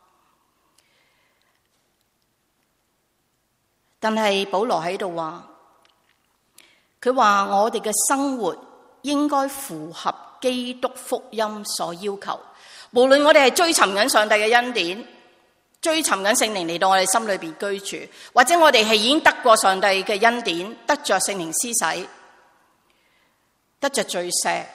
但係保羅喺度話，佢話我哋嘅生活應該符合基督福音所要求，無論我哋係追尋緊上帝嘅恩典，追尋緊聖靈嚟到我哋心裏邊居住，或者我哋係已經得過上帝嘅恩典，得着聖靈施洗，得着罪赦，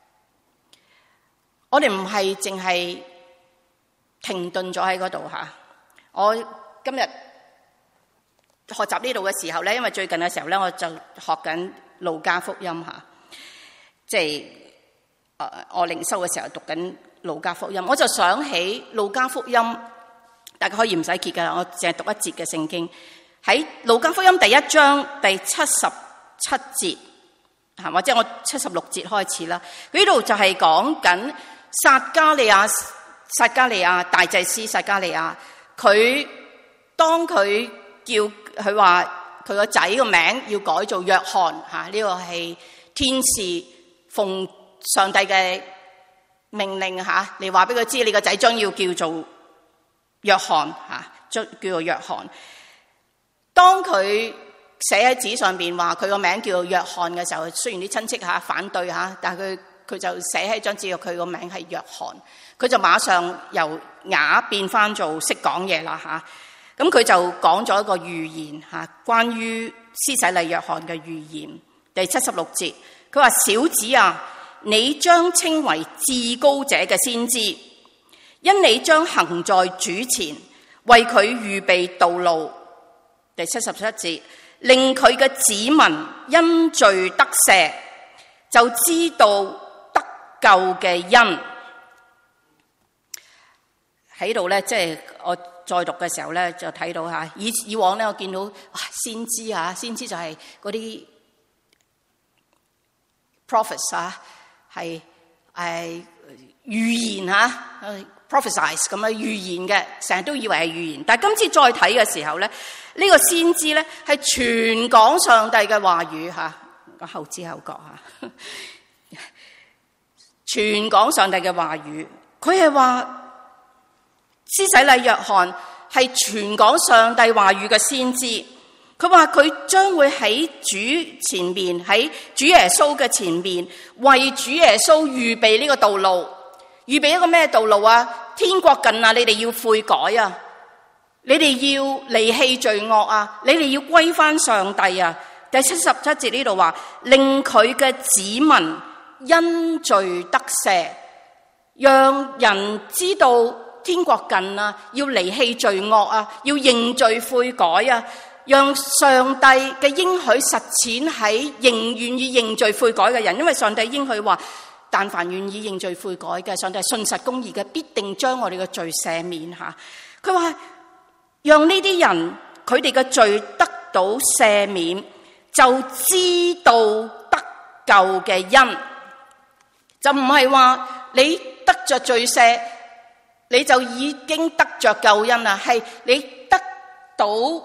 我哋唔係淨係停頓咗喺嗰度吓。我今日學習呢度嘅時候咧，因為最近嘅時候咧，我就學緊路加福音吓，即係誒我靈修嘅時候讀緊路加福音，我就想起路加福音，大家可以唔使揭噶啦，我淨係讀一節嘅聖經，喺路加福音第一章第七十七節吓，或者我七十六節開始啦。佢呢度就係講緊撒迦利亞，撒迦利亞大祭司撒迦利亞，佢當佢叫佢話佢個仔個名要改做約翰吓，呢個係天使奉上帝嘅命令吓，你話俾佢知你個仔將要叫做約翰吓，叫叫做約翰。當佢寫喺紙上邊話佢個名叫約翰嘅時候，雖然啲親戚嚇反對嚇，但係佢佢就寫喺張紙度，佢個名係約翰，佢就馬上由啞變翻做識講嘢啦嚇。咁佢就講咗一個預言嚇，關於施洗禮約翰嘅預言。第七十六節，佢話：小子啊，你將稱為至高者嘅先知，因你將行在主前，為佢預備道路。第七十七節，令佢嘅子民因罪得赦，就知道得救嘅恩。喺度咧，即係我再讀嘅時候咧，就睇到吓，以以往咧，我見到先知啊，先知就係嗰啲 prophets 啊，係誒預言吓 prophesize 咁樣預言嘅，成日都以為係預言。但係今次再睇嘅時候咧，呢個先知咧係全講上帝嘅話語吓，我後知後覺吓，全講上帝嘅話語。佢係話施洗禮約翰係全講上帝話語嘅先知。佢話佢將會喺主前面，喺主耶穌嘅前面，為主耶穌預備呢個道路。預備一個咩道路啊？天國近啊，你哋要悔改啊，你哋要離棄罪惡啊，你哋要歸翻上帝啊。第七十七節呢度話，令佢嘅子民因罪得赦，讓人知道天國近啊，要離棄罪惡啊，要認罪悔改啊，讓上帝嘅應許實踐喺仍願意認罪悔改嘅人。因為上帝應許話，但凡願意認罪悔改嘅，上帝係信實公義嘅，必定將我哋嘅罪赦免吓。佢話讓呢啲人佢哋嘅罪得到赦免，就知道得救嘅恩。就唔係話你得着罪赦，你就已經得着救恩啦，係你得到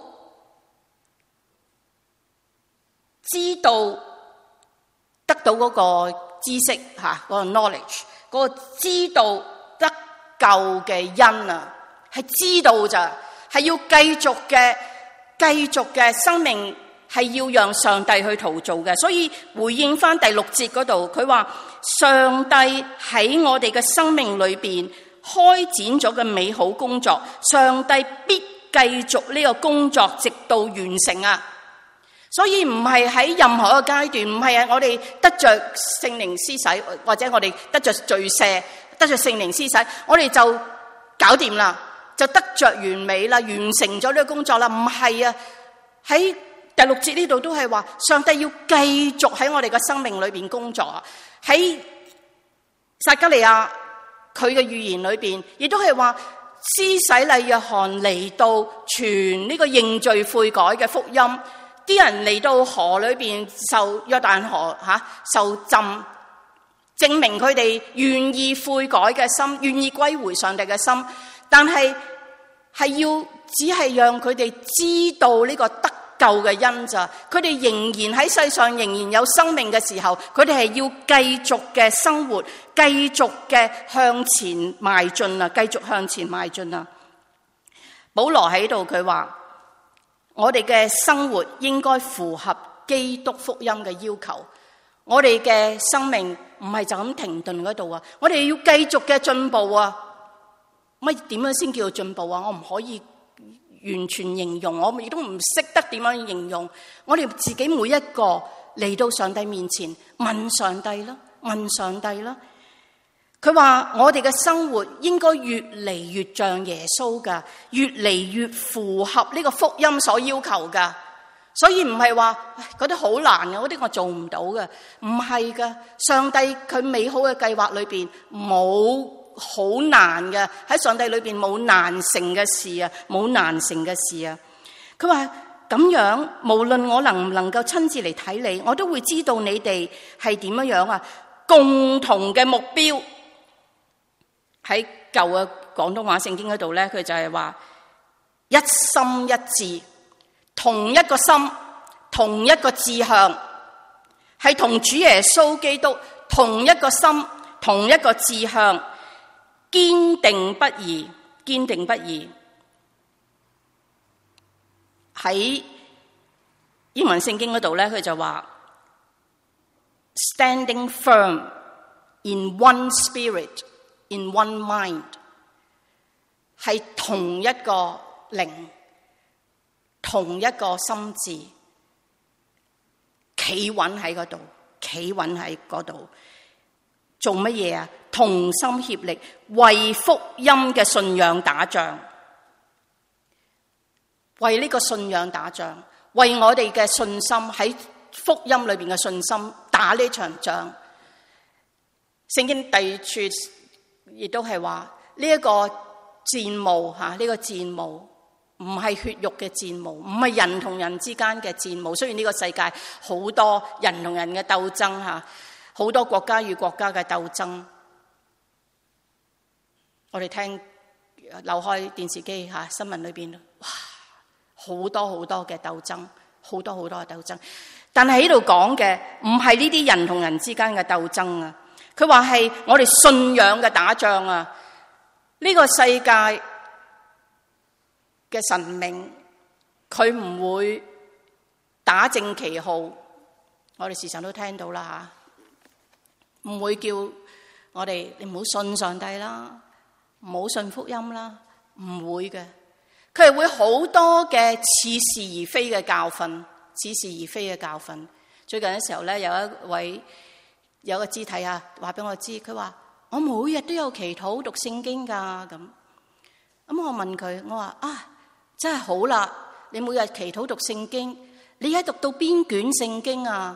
知道得到嗰個知識吓，嗰個 knowledge， 嗰個知道得救嘅恩啊，係知道咋，係要繼續嘅，繼續嘅生命係要讓上帝去陶造嘅。所以回應翻第六節嗰度，佢話上帝喺我哋嘅生命裏邊開展咗嘅美好工作，上帝必繼續呢個工作直到完成啊！所以唔係喺任何一個階段，唔係啊！我哋得着聖靈施洗，或者我哋得着罪赦，得着聖靈施洗，我哋就搞掂啦，就得着完美啦，完成咗呢個工作啦。唔係啊！喺第六節呢度都係話，上帝要繼續喺我哋嘅生命裏邊工作啊！喺撒迦利亞佢嘅預言裏邊，亦都係話施洗禮約翰嚟到傳呢個認罪悔改嘅福音。啲人嚟到河裏邊受約旦河吓、啊、受浸，證明佢哋願意悔改嘅心，願意歸回上帝嘅心。但係係要只係讓佢哋知道呢個得救嘅恩咋，佢哋仍然喺世上仍然有生命嘅時候，佢哋係要繼續嘅生活，繼續嘅向前邁進啊，繼續向前邁進啊。保羅喺度佢話，我哋嘅生活應該符合基督福音嘅要求。我哋嘅生命唔係就咁停頓嗰度啊，我哋要繼續嘅進步啊。乜點樣先叫做進步啊？我唔可以完全形容，我亦都唔識得點樣形容。我哋自己每一個嚟到上帝面前問上帝啦，問上帝啦。佢話我哋嘅生活應該越嚟越像耶穌噶，越嚟越符合呢個福音所要求噶。所以唔係話嗰啲好難嘅，嗰啲我做唔到嘅，唔係噶。上帝佢美好嘅計劃裏邊冇好難嘅，喺上帝裏邊冇難成嘅事啊，冇難成嘅事啊。佢話咁樣，無論我能唔能夠親自嚟睇你，我都會知道你哋係點樣樣啊。共同嘅目標。喺舊嘅廣東話聖經嗰度咧，佢就係話一心一志，同一個心，同一個志向，係同主耶穌基督同一個心，同一個志向，堅定不移，堅定不移。喺英文聖經嗰度咧，佢就話 standing firm in one spirit, in one mind， 係同一個靈，同一個心志，企穩喺嗰度，企穩喺嗰度，做乜嘢啊？同心協力，為福音嘅信仰打仗，為呢個信仰打仗，為我哋嘅信心喺福音裏邊嘅信心打呢場仗。聖經第二處亦都係話呢一個戰務吓，呢個戰務唔係血肉嘅戰務，唔係人同人之間嘅戰務。雖然呢個世界好多人同人嘅鬥爭吓，好多國家與國家嘅鬥爭。我哋聽扭開電視機吓，新聞裏邊哇，好多好多嘅鬥爭，好多好多嘅鬥爭。但係喺度講嘅唔係呢啲人同人之間嘅鬥爭啊，佢話係我哋信仰嘅打仗啊。呢個世界嘅神明，佢唔會打正旗號，我哋時常都聽到啦吓，唔會叫我哋你唔好信上帝啦，唔好信福音啦，唔會嘅。佢係會好多嘅似是而非嘅教訓，似是而非嘅教訓。最近嘅時候咧，有一位有一個肢體啊，話俾我知，佢話我每日都有祈禱讀聖經噶咁。咁我問佢，我話啊，真係好啦，你每日祈禱讀聖經，你喺讀到邊卷聖經啊？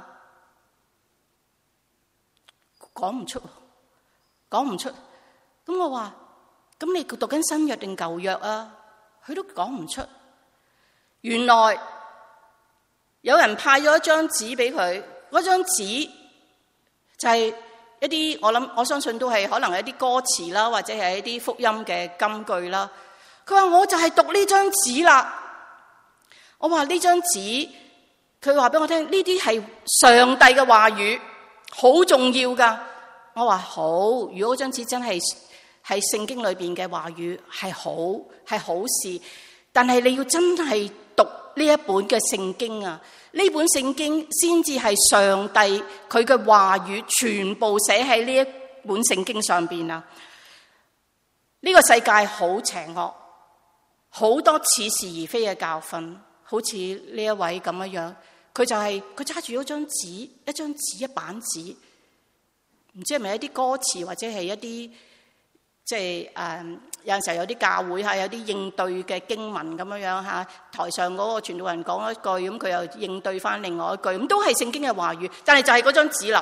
講唔出，講唔出。咁我話，咁你讀緊新約定舊約啊？佢都講唔出。原來有人派咗一張紙俾佢，嗰張紙就係一啲我諗我相信都係可能係一啲歌詞啦，或者係一啲福音嘅金句啦。佢話我就係讀呢張紙啦。我話呢張紙，佢話俾我聽，呢啲係上帝嘅話語，好重要噶。我話好，如果嗰張紙真係係聖經裏邊嘅話語，係好係好事。但係你要真係讀呢一本嘅聖經啊，呢本聖經先至係上帝佢嘅話語全部寫喺呢一本聖經上邊啊。呢個世界好邪惡，好多似是而非嘅教訓，好似呢一位咁樣樣，佢就係佢揸住嗰張紙，一張紙一板紙，唔知係咪一啲歌詞或者係一啲即係誒有陣時候有啲教會嚇有啲應對嘅經文咁樣樣嚇，台上嗰個傳道人講一句，咁佢又應對翻另外一句，咁都係聖經嘅話語，但係就係嗰張紙啦。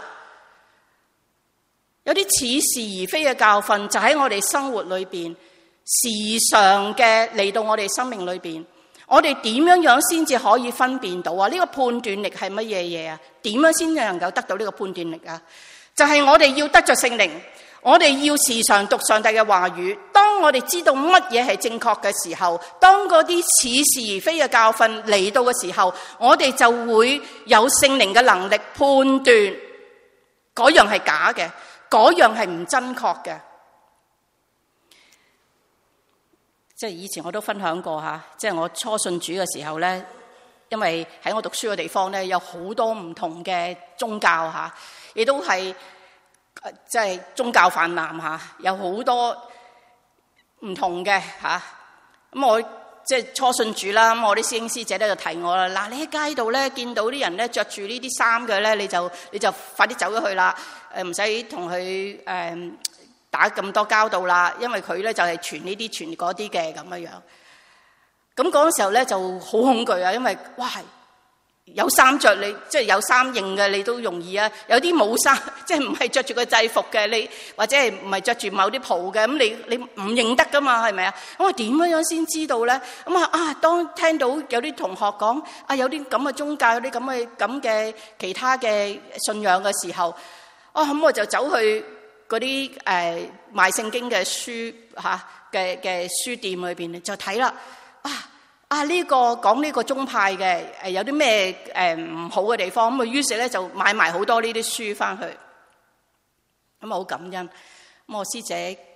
有啲似是而非嘅教訓，就喺我哋生活裏邊時常嘅嚟到我哋生命裏邊，我哋點樣樣先至可以分辨到啊？呢個判斷力係乜嘢嘢啊？點樣先至能夠得到呢個判斷力啊？就係我哋要得着聖靈，我哋要時常讀上帝嘅話語。當我哋知道乜嘢係正確嘅時候，當嗰啲似是而非嘅教訓嚟到嘅時候，我哋就會有聖靈嘅能力判斷嗰樣係假嘅，嗰樣係唔真確嘅。即係以前我都分享過吓，即係我初信主嘅時候咧，因為喺我讀書嘅地方咧，有好多唔同嘅宗教吓，亦都係即係宗教泛濫吓，有好多唔同嘅吓。咁我即係初信主啦，咁我啲師兄師姐咧就提我啦，嗱，你喺街度咧見到啲人咧着住呢啲衫嘅咧，你就你就快啲走咗去啦，誒唔使同佢誒打咁多交道啦，因為佢咧就係傳呢啲傳嗰啲嘅咁樣樣。咁嗰陣時候咧就好恐懼啊，因為哇有衫着你即係有衫認嘅你都容易啊，有啲冇衫即係唔係着住個制服嘅你，或者係唔係着住某啲袍嘅，咁你你唔認得噶嘛，係咪啊？咁我點樣樣先知道咧？咁啊啊，當聽到有啲同學講啊，有啲咁嘅宗教，有啲咁嘅咁嘅其他嘅信仰嘅時候，啊咁我就走去嗰啲誒賣聖經嘅書嚇嘅嘅書店裏邊就睇啦。啊啊呢、這個講呢個宗派嘅誒有啲咩誒唔好嘅地方，咁啊於是咧就買埋好多呢啲書翻去，咁啊好感恩。咁我師姐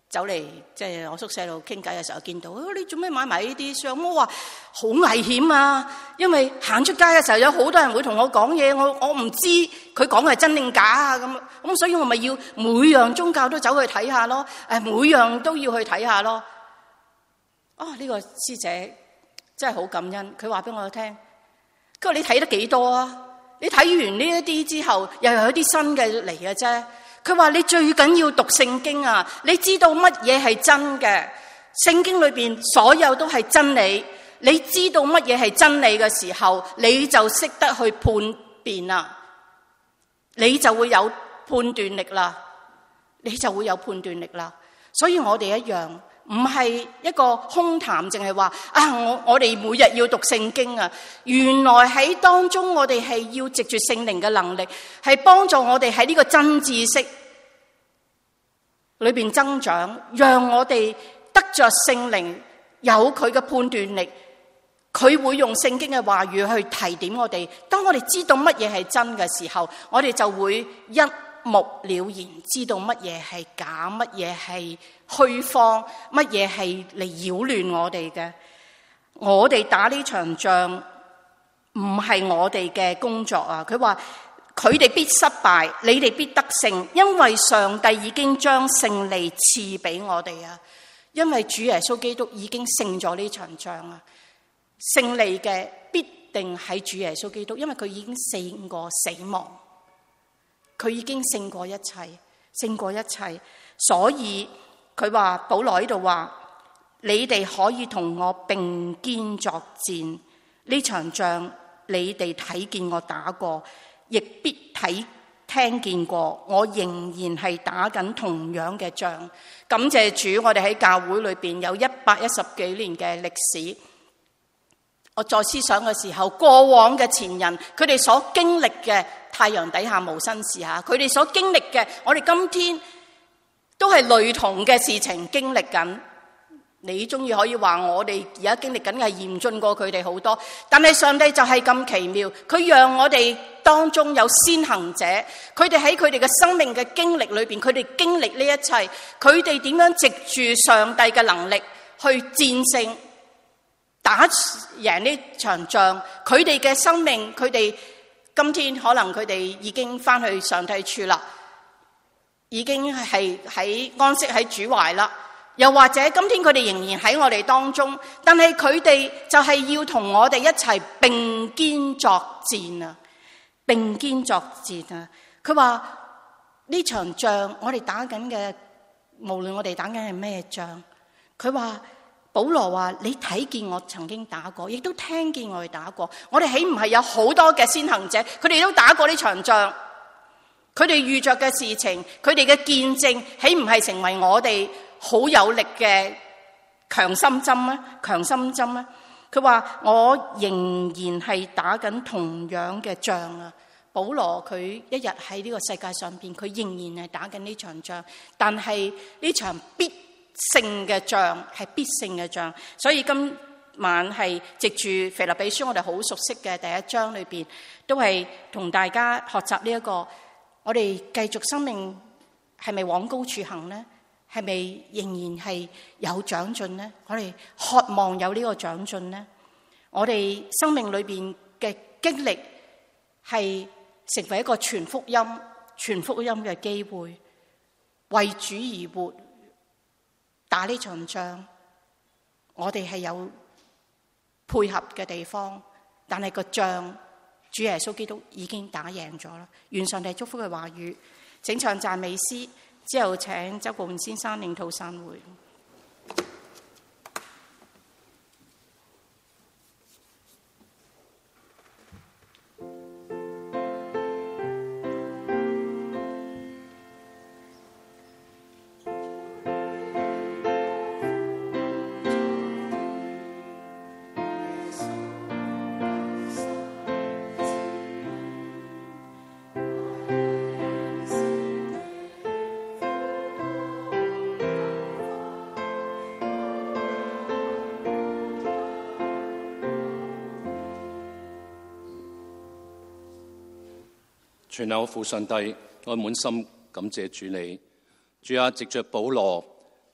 走嚟即係我宿舍度傾偈嘅時候，見到、哦、你做咩買埋呢啲相？我話好危險啊，因為行出街嘅時候有好多人會同我講嘢，我我唔知佢講嘅係真定假啊，咁咁所以我咪要每樣宗教都走去睇下咯，誒每樣都要去睇下咯。啊、哦、呢、這個師姐真係好感恩，佢話俾我聽，佢話你睇得幾多啊？你睇完呢一啲之後，又有啲新嘅嚟嘅啫。佢話你最緊要讀聖經啊！你知道乜嘢係真嘅？聖經裏邊所有都係真理。你知道乜嘢係真理嘅時候，你就識得去判別啦，你就會有判斷力啦，你就會有判斷力啦。所以我哋一樣，唔係一個空談，淨係話啊，我我哋每日要讀聖經啊。原來喺當中，我哋係要藉住聖靈嘅能力，係幫助我哋喺呢個真知識裏邊增長，讓我哋得着聖靈有佢嘅判斷力。佢會用聖經嘅話語去提點我哋。當我哋知道乜嘢係真嘅時候，我哋就會一目了然，知道乜嘢係假，乜嘢係虛謊，乜嘢係嚟擾亂我哋嘅。我哋打呢場仗唔係我哋嘅工作啊！佢話佢哋必失敗，你哋必得勝，因為上帝已經將勝利賜俾我哋啊！因為主耶穌基督已經勝咗呢場仗啊！勝利嘅必定喺主耶穌基督，因為佢已經勝過死亡，佢已經勝過一切，勝過一切。所以佢話保羅喺度話，你哋可以同我並肩作戰，呢場仗你哋睇見我打過，亦必睇聽見過，我仍然係打緊同樣嘅仗。感謝主，我哋喺教會裏邊有一百一十幾年嘅歷史。我在思想嘅時候，過往嘅前人，佢哋所經歷嘅太陽底下無新事吓，佢哋所經歷嘅，我哋今天都係類同嘅事情經歷緊。你中意可以話我哋而家經歷緊係嚴峻過佢哋好多，但係上帝就係咁奇妙，佢讓我哋當中有先行者，佢哋喺佢哋嘅生命嘅經歷裏邊，佢哋經歷呢一切，佢哋點樣藉住上帝嘅能力去戰勝打贏呢場仗，佢哋嘅生命，佢哋今天可能佢哋已經翻去上帝處啦，已經係喺安息喺主懷啦。又或者今天佢哋仍然喺我哋當中，但係佢哋就係要同我哋一齊並肩作戰啊！並肩作戰啊！佢話呢場仗我哋打緊嘅，無論我哋打緊係咩仗，佢話保羅話你睇見我曾經打過，亦都聽見我哋打過。我哋豈唔係有好多嘅先行者？佢哋都打過呢場仗，佢哋遇着嘅事情，佢哋嘅見證，豈唔係成為我哋好有力嘅強心針咧？強心針咧？佢話我仍然係打緊同樣嘅仗啊！保羅佢一日喺呢個世界上邊，佢仍然係打緊呢場仗，但係呢場必勝嘅仗係必勝嘅仗。所以今晚係藉住腓立比書，我哋好熟悉嘅第一章裏邊，都係同大家學習呢一個，我哋繼續生命係咪往高處行呢？係咪仍然係有長進呢？我哋渴望有呢個長進呢？我哋生命裏邊嘅經歷係成為一個傳福音、傳福音嘅機會，為主而活，打呢場仗。我哋係有配合嘅地方，但係個仗，主耶穌基督已經打贏咗啦。願上帝祝福嘅話語，請唱讚美詩。之後請周國滿先生領導散會。 全能父上帝，我滿心感謝主你，主啊，藉着保羅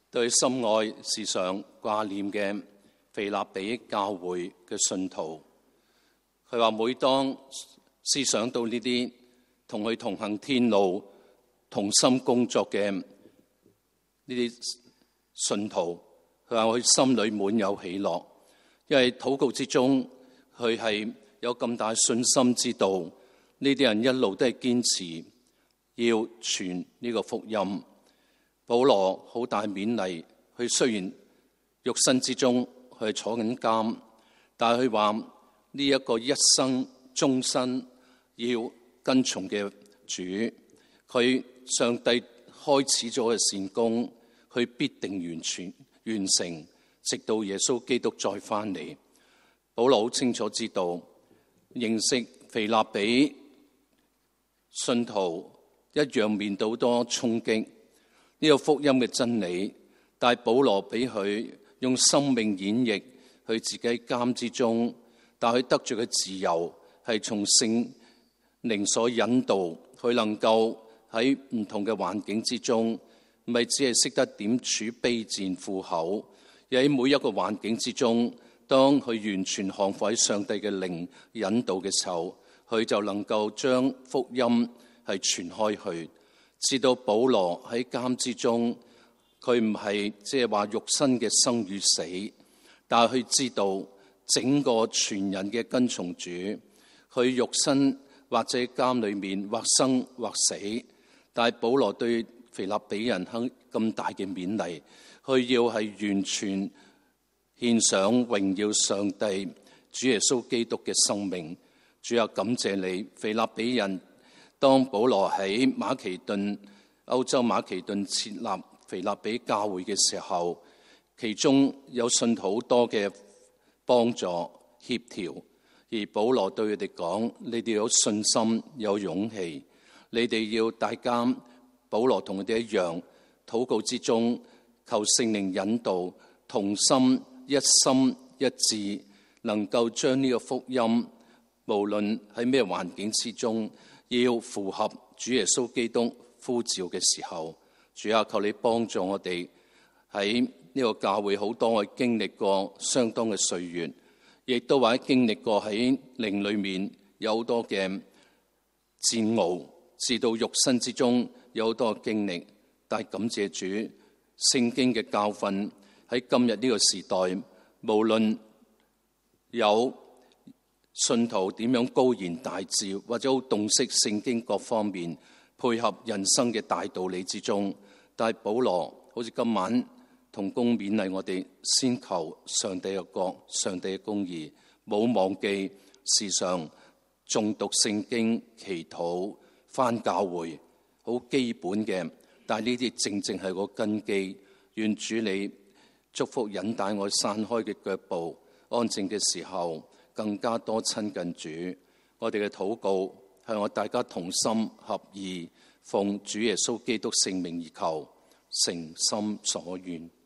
對深愛時常掛念嘅腓立比教會嘅信徒，佢話每當思想到呢啲同佢同行天路、同心工作嘅呢啲信徒，佢話佢心裏滿有喜樂，因為禱告之中佢係有咁大信心，知道呢啲人一路都係堅持要傳呢個福音。保羅好大勉勵，佢雖然肉身之中佢係坐緊監，但係佢話呢一個一生終身要跟從嘅主，佢上帝開始咗嘅善工，佢必定完全完成，直到耶穌基督再翻嚟。保羅好清楚知道，認識腓立比信徒一樣面對好多衝擊，呢個福音嘅真理，但係保羅俾佢用生命演繹佢自己監之中，但佢得着嘅自由係從聖靈所引導，佢能夠喺唔同嘅環境之中，唔係只係識得點處卑賤富厚，而喺每一個環境之中，當佢完全降服喺上帝嘅靈引導嘅時候，佢就能夠將福音係傳開去。直到保羅喺監之中，佢唔係即係話肉身嘅生與死，但係佢知道整個全人嘅跟從主，佢肉身或者監裏面或生或死，但係保羅對腓立比人肯咁大嘅勉勵，佢要係完全獻上榮耀上帝主耶穌基督嘅生命。主啊，感謝你，腓立比人當保羅喺馬其頓歐洲馬其頓設立腓立比教會嘅時候，其中有信徒好多嘅幫助協調，而保羅對佢哋講：你哋有信心有勇氣，你哋要大家保羅同佢哋一樣，禱告之中求聖靈引導，同心一心一致，能夠將呢個福音無論喺咩環境之中，要符合主耶穌基督呼召嘅時候。主啊，求你幫助我哋喺呢個教會，好多我經歷過相當嘅歲月，亦都或者經歷過喺靈裏面有好多嘅煎熬，至到肉身之中有好多嘅經歷。但係感謝主，聖經嘅教訓喺今日呢個時代，無論有信徒點樣高言大智，或者好洞悉聖經各方面，配合人生嘅大道理之中，但係保羅好似今晚同工勉勵我哋，先求上帝嘅國、上帝嘅公義，冇忘記時常誦讀聖經、祈禱、返教會，好基本嘅。但係呢啲正正係個根基。願主你祝福引帶我散開嘅腳步，安靜嘅時候更加多親近主。我哋嘅禱告係我大家同心合意，奉主耶穌基督聖名而求，誠心所願。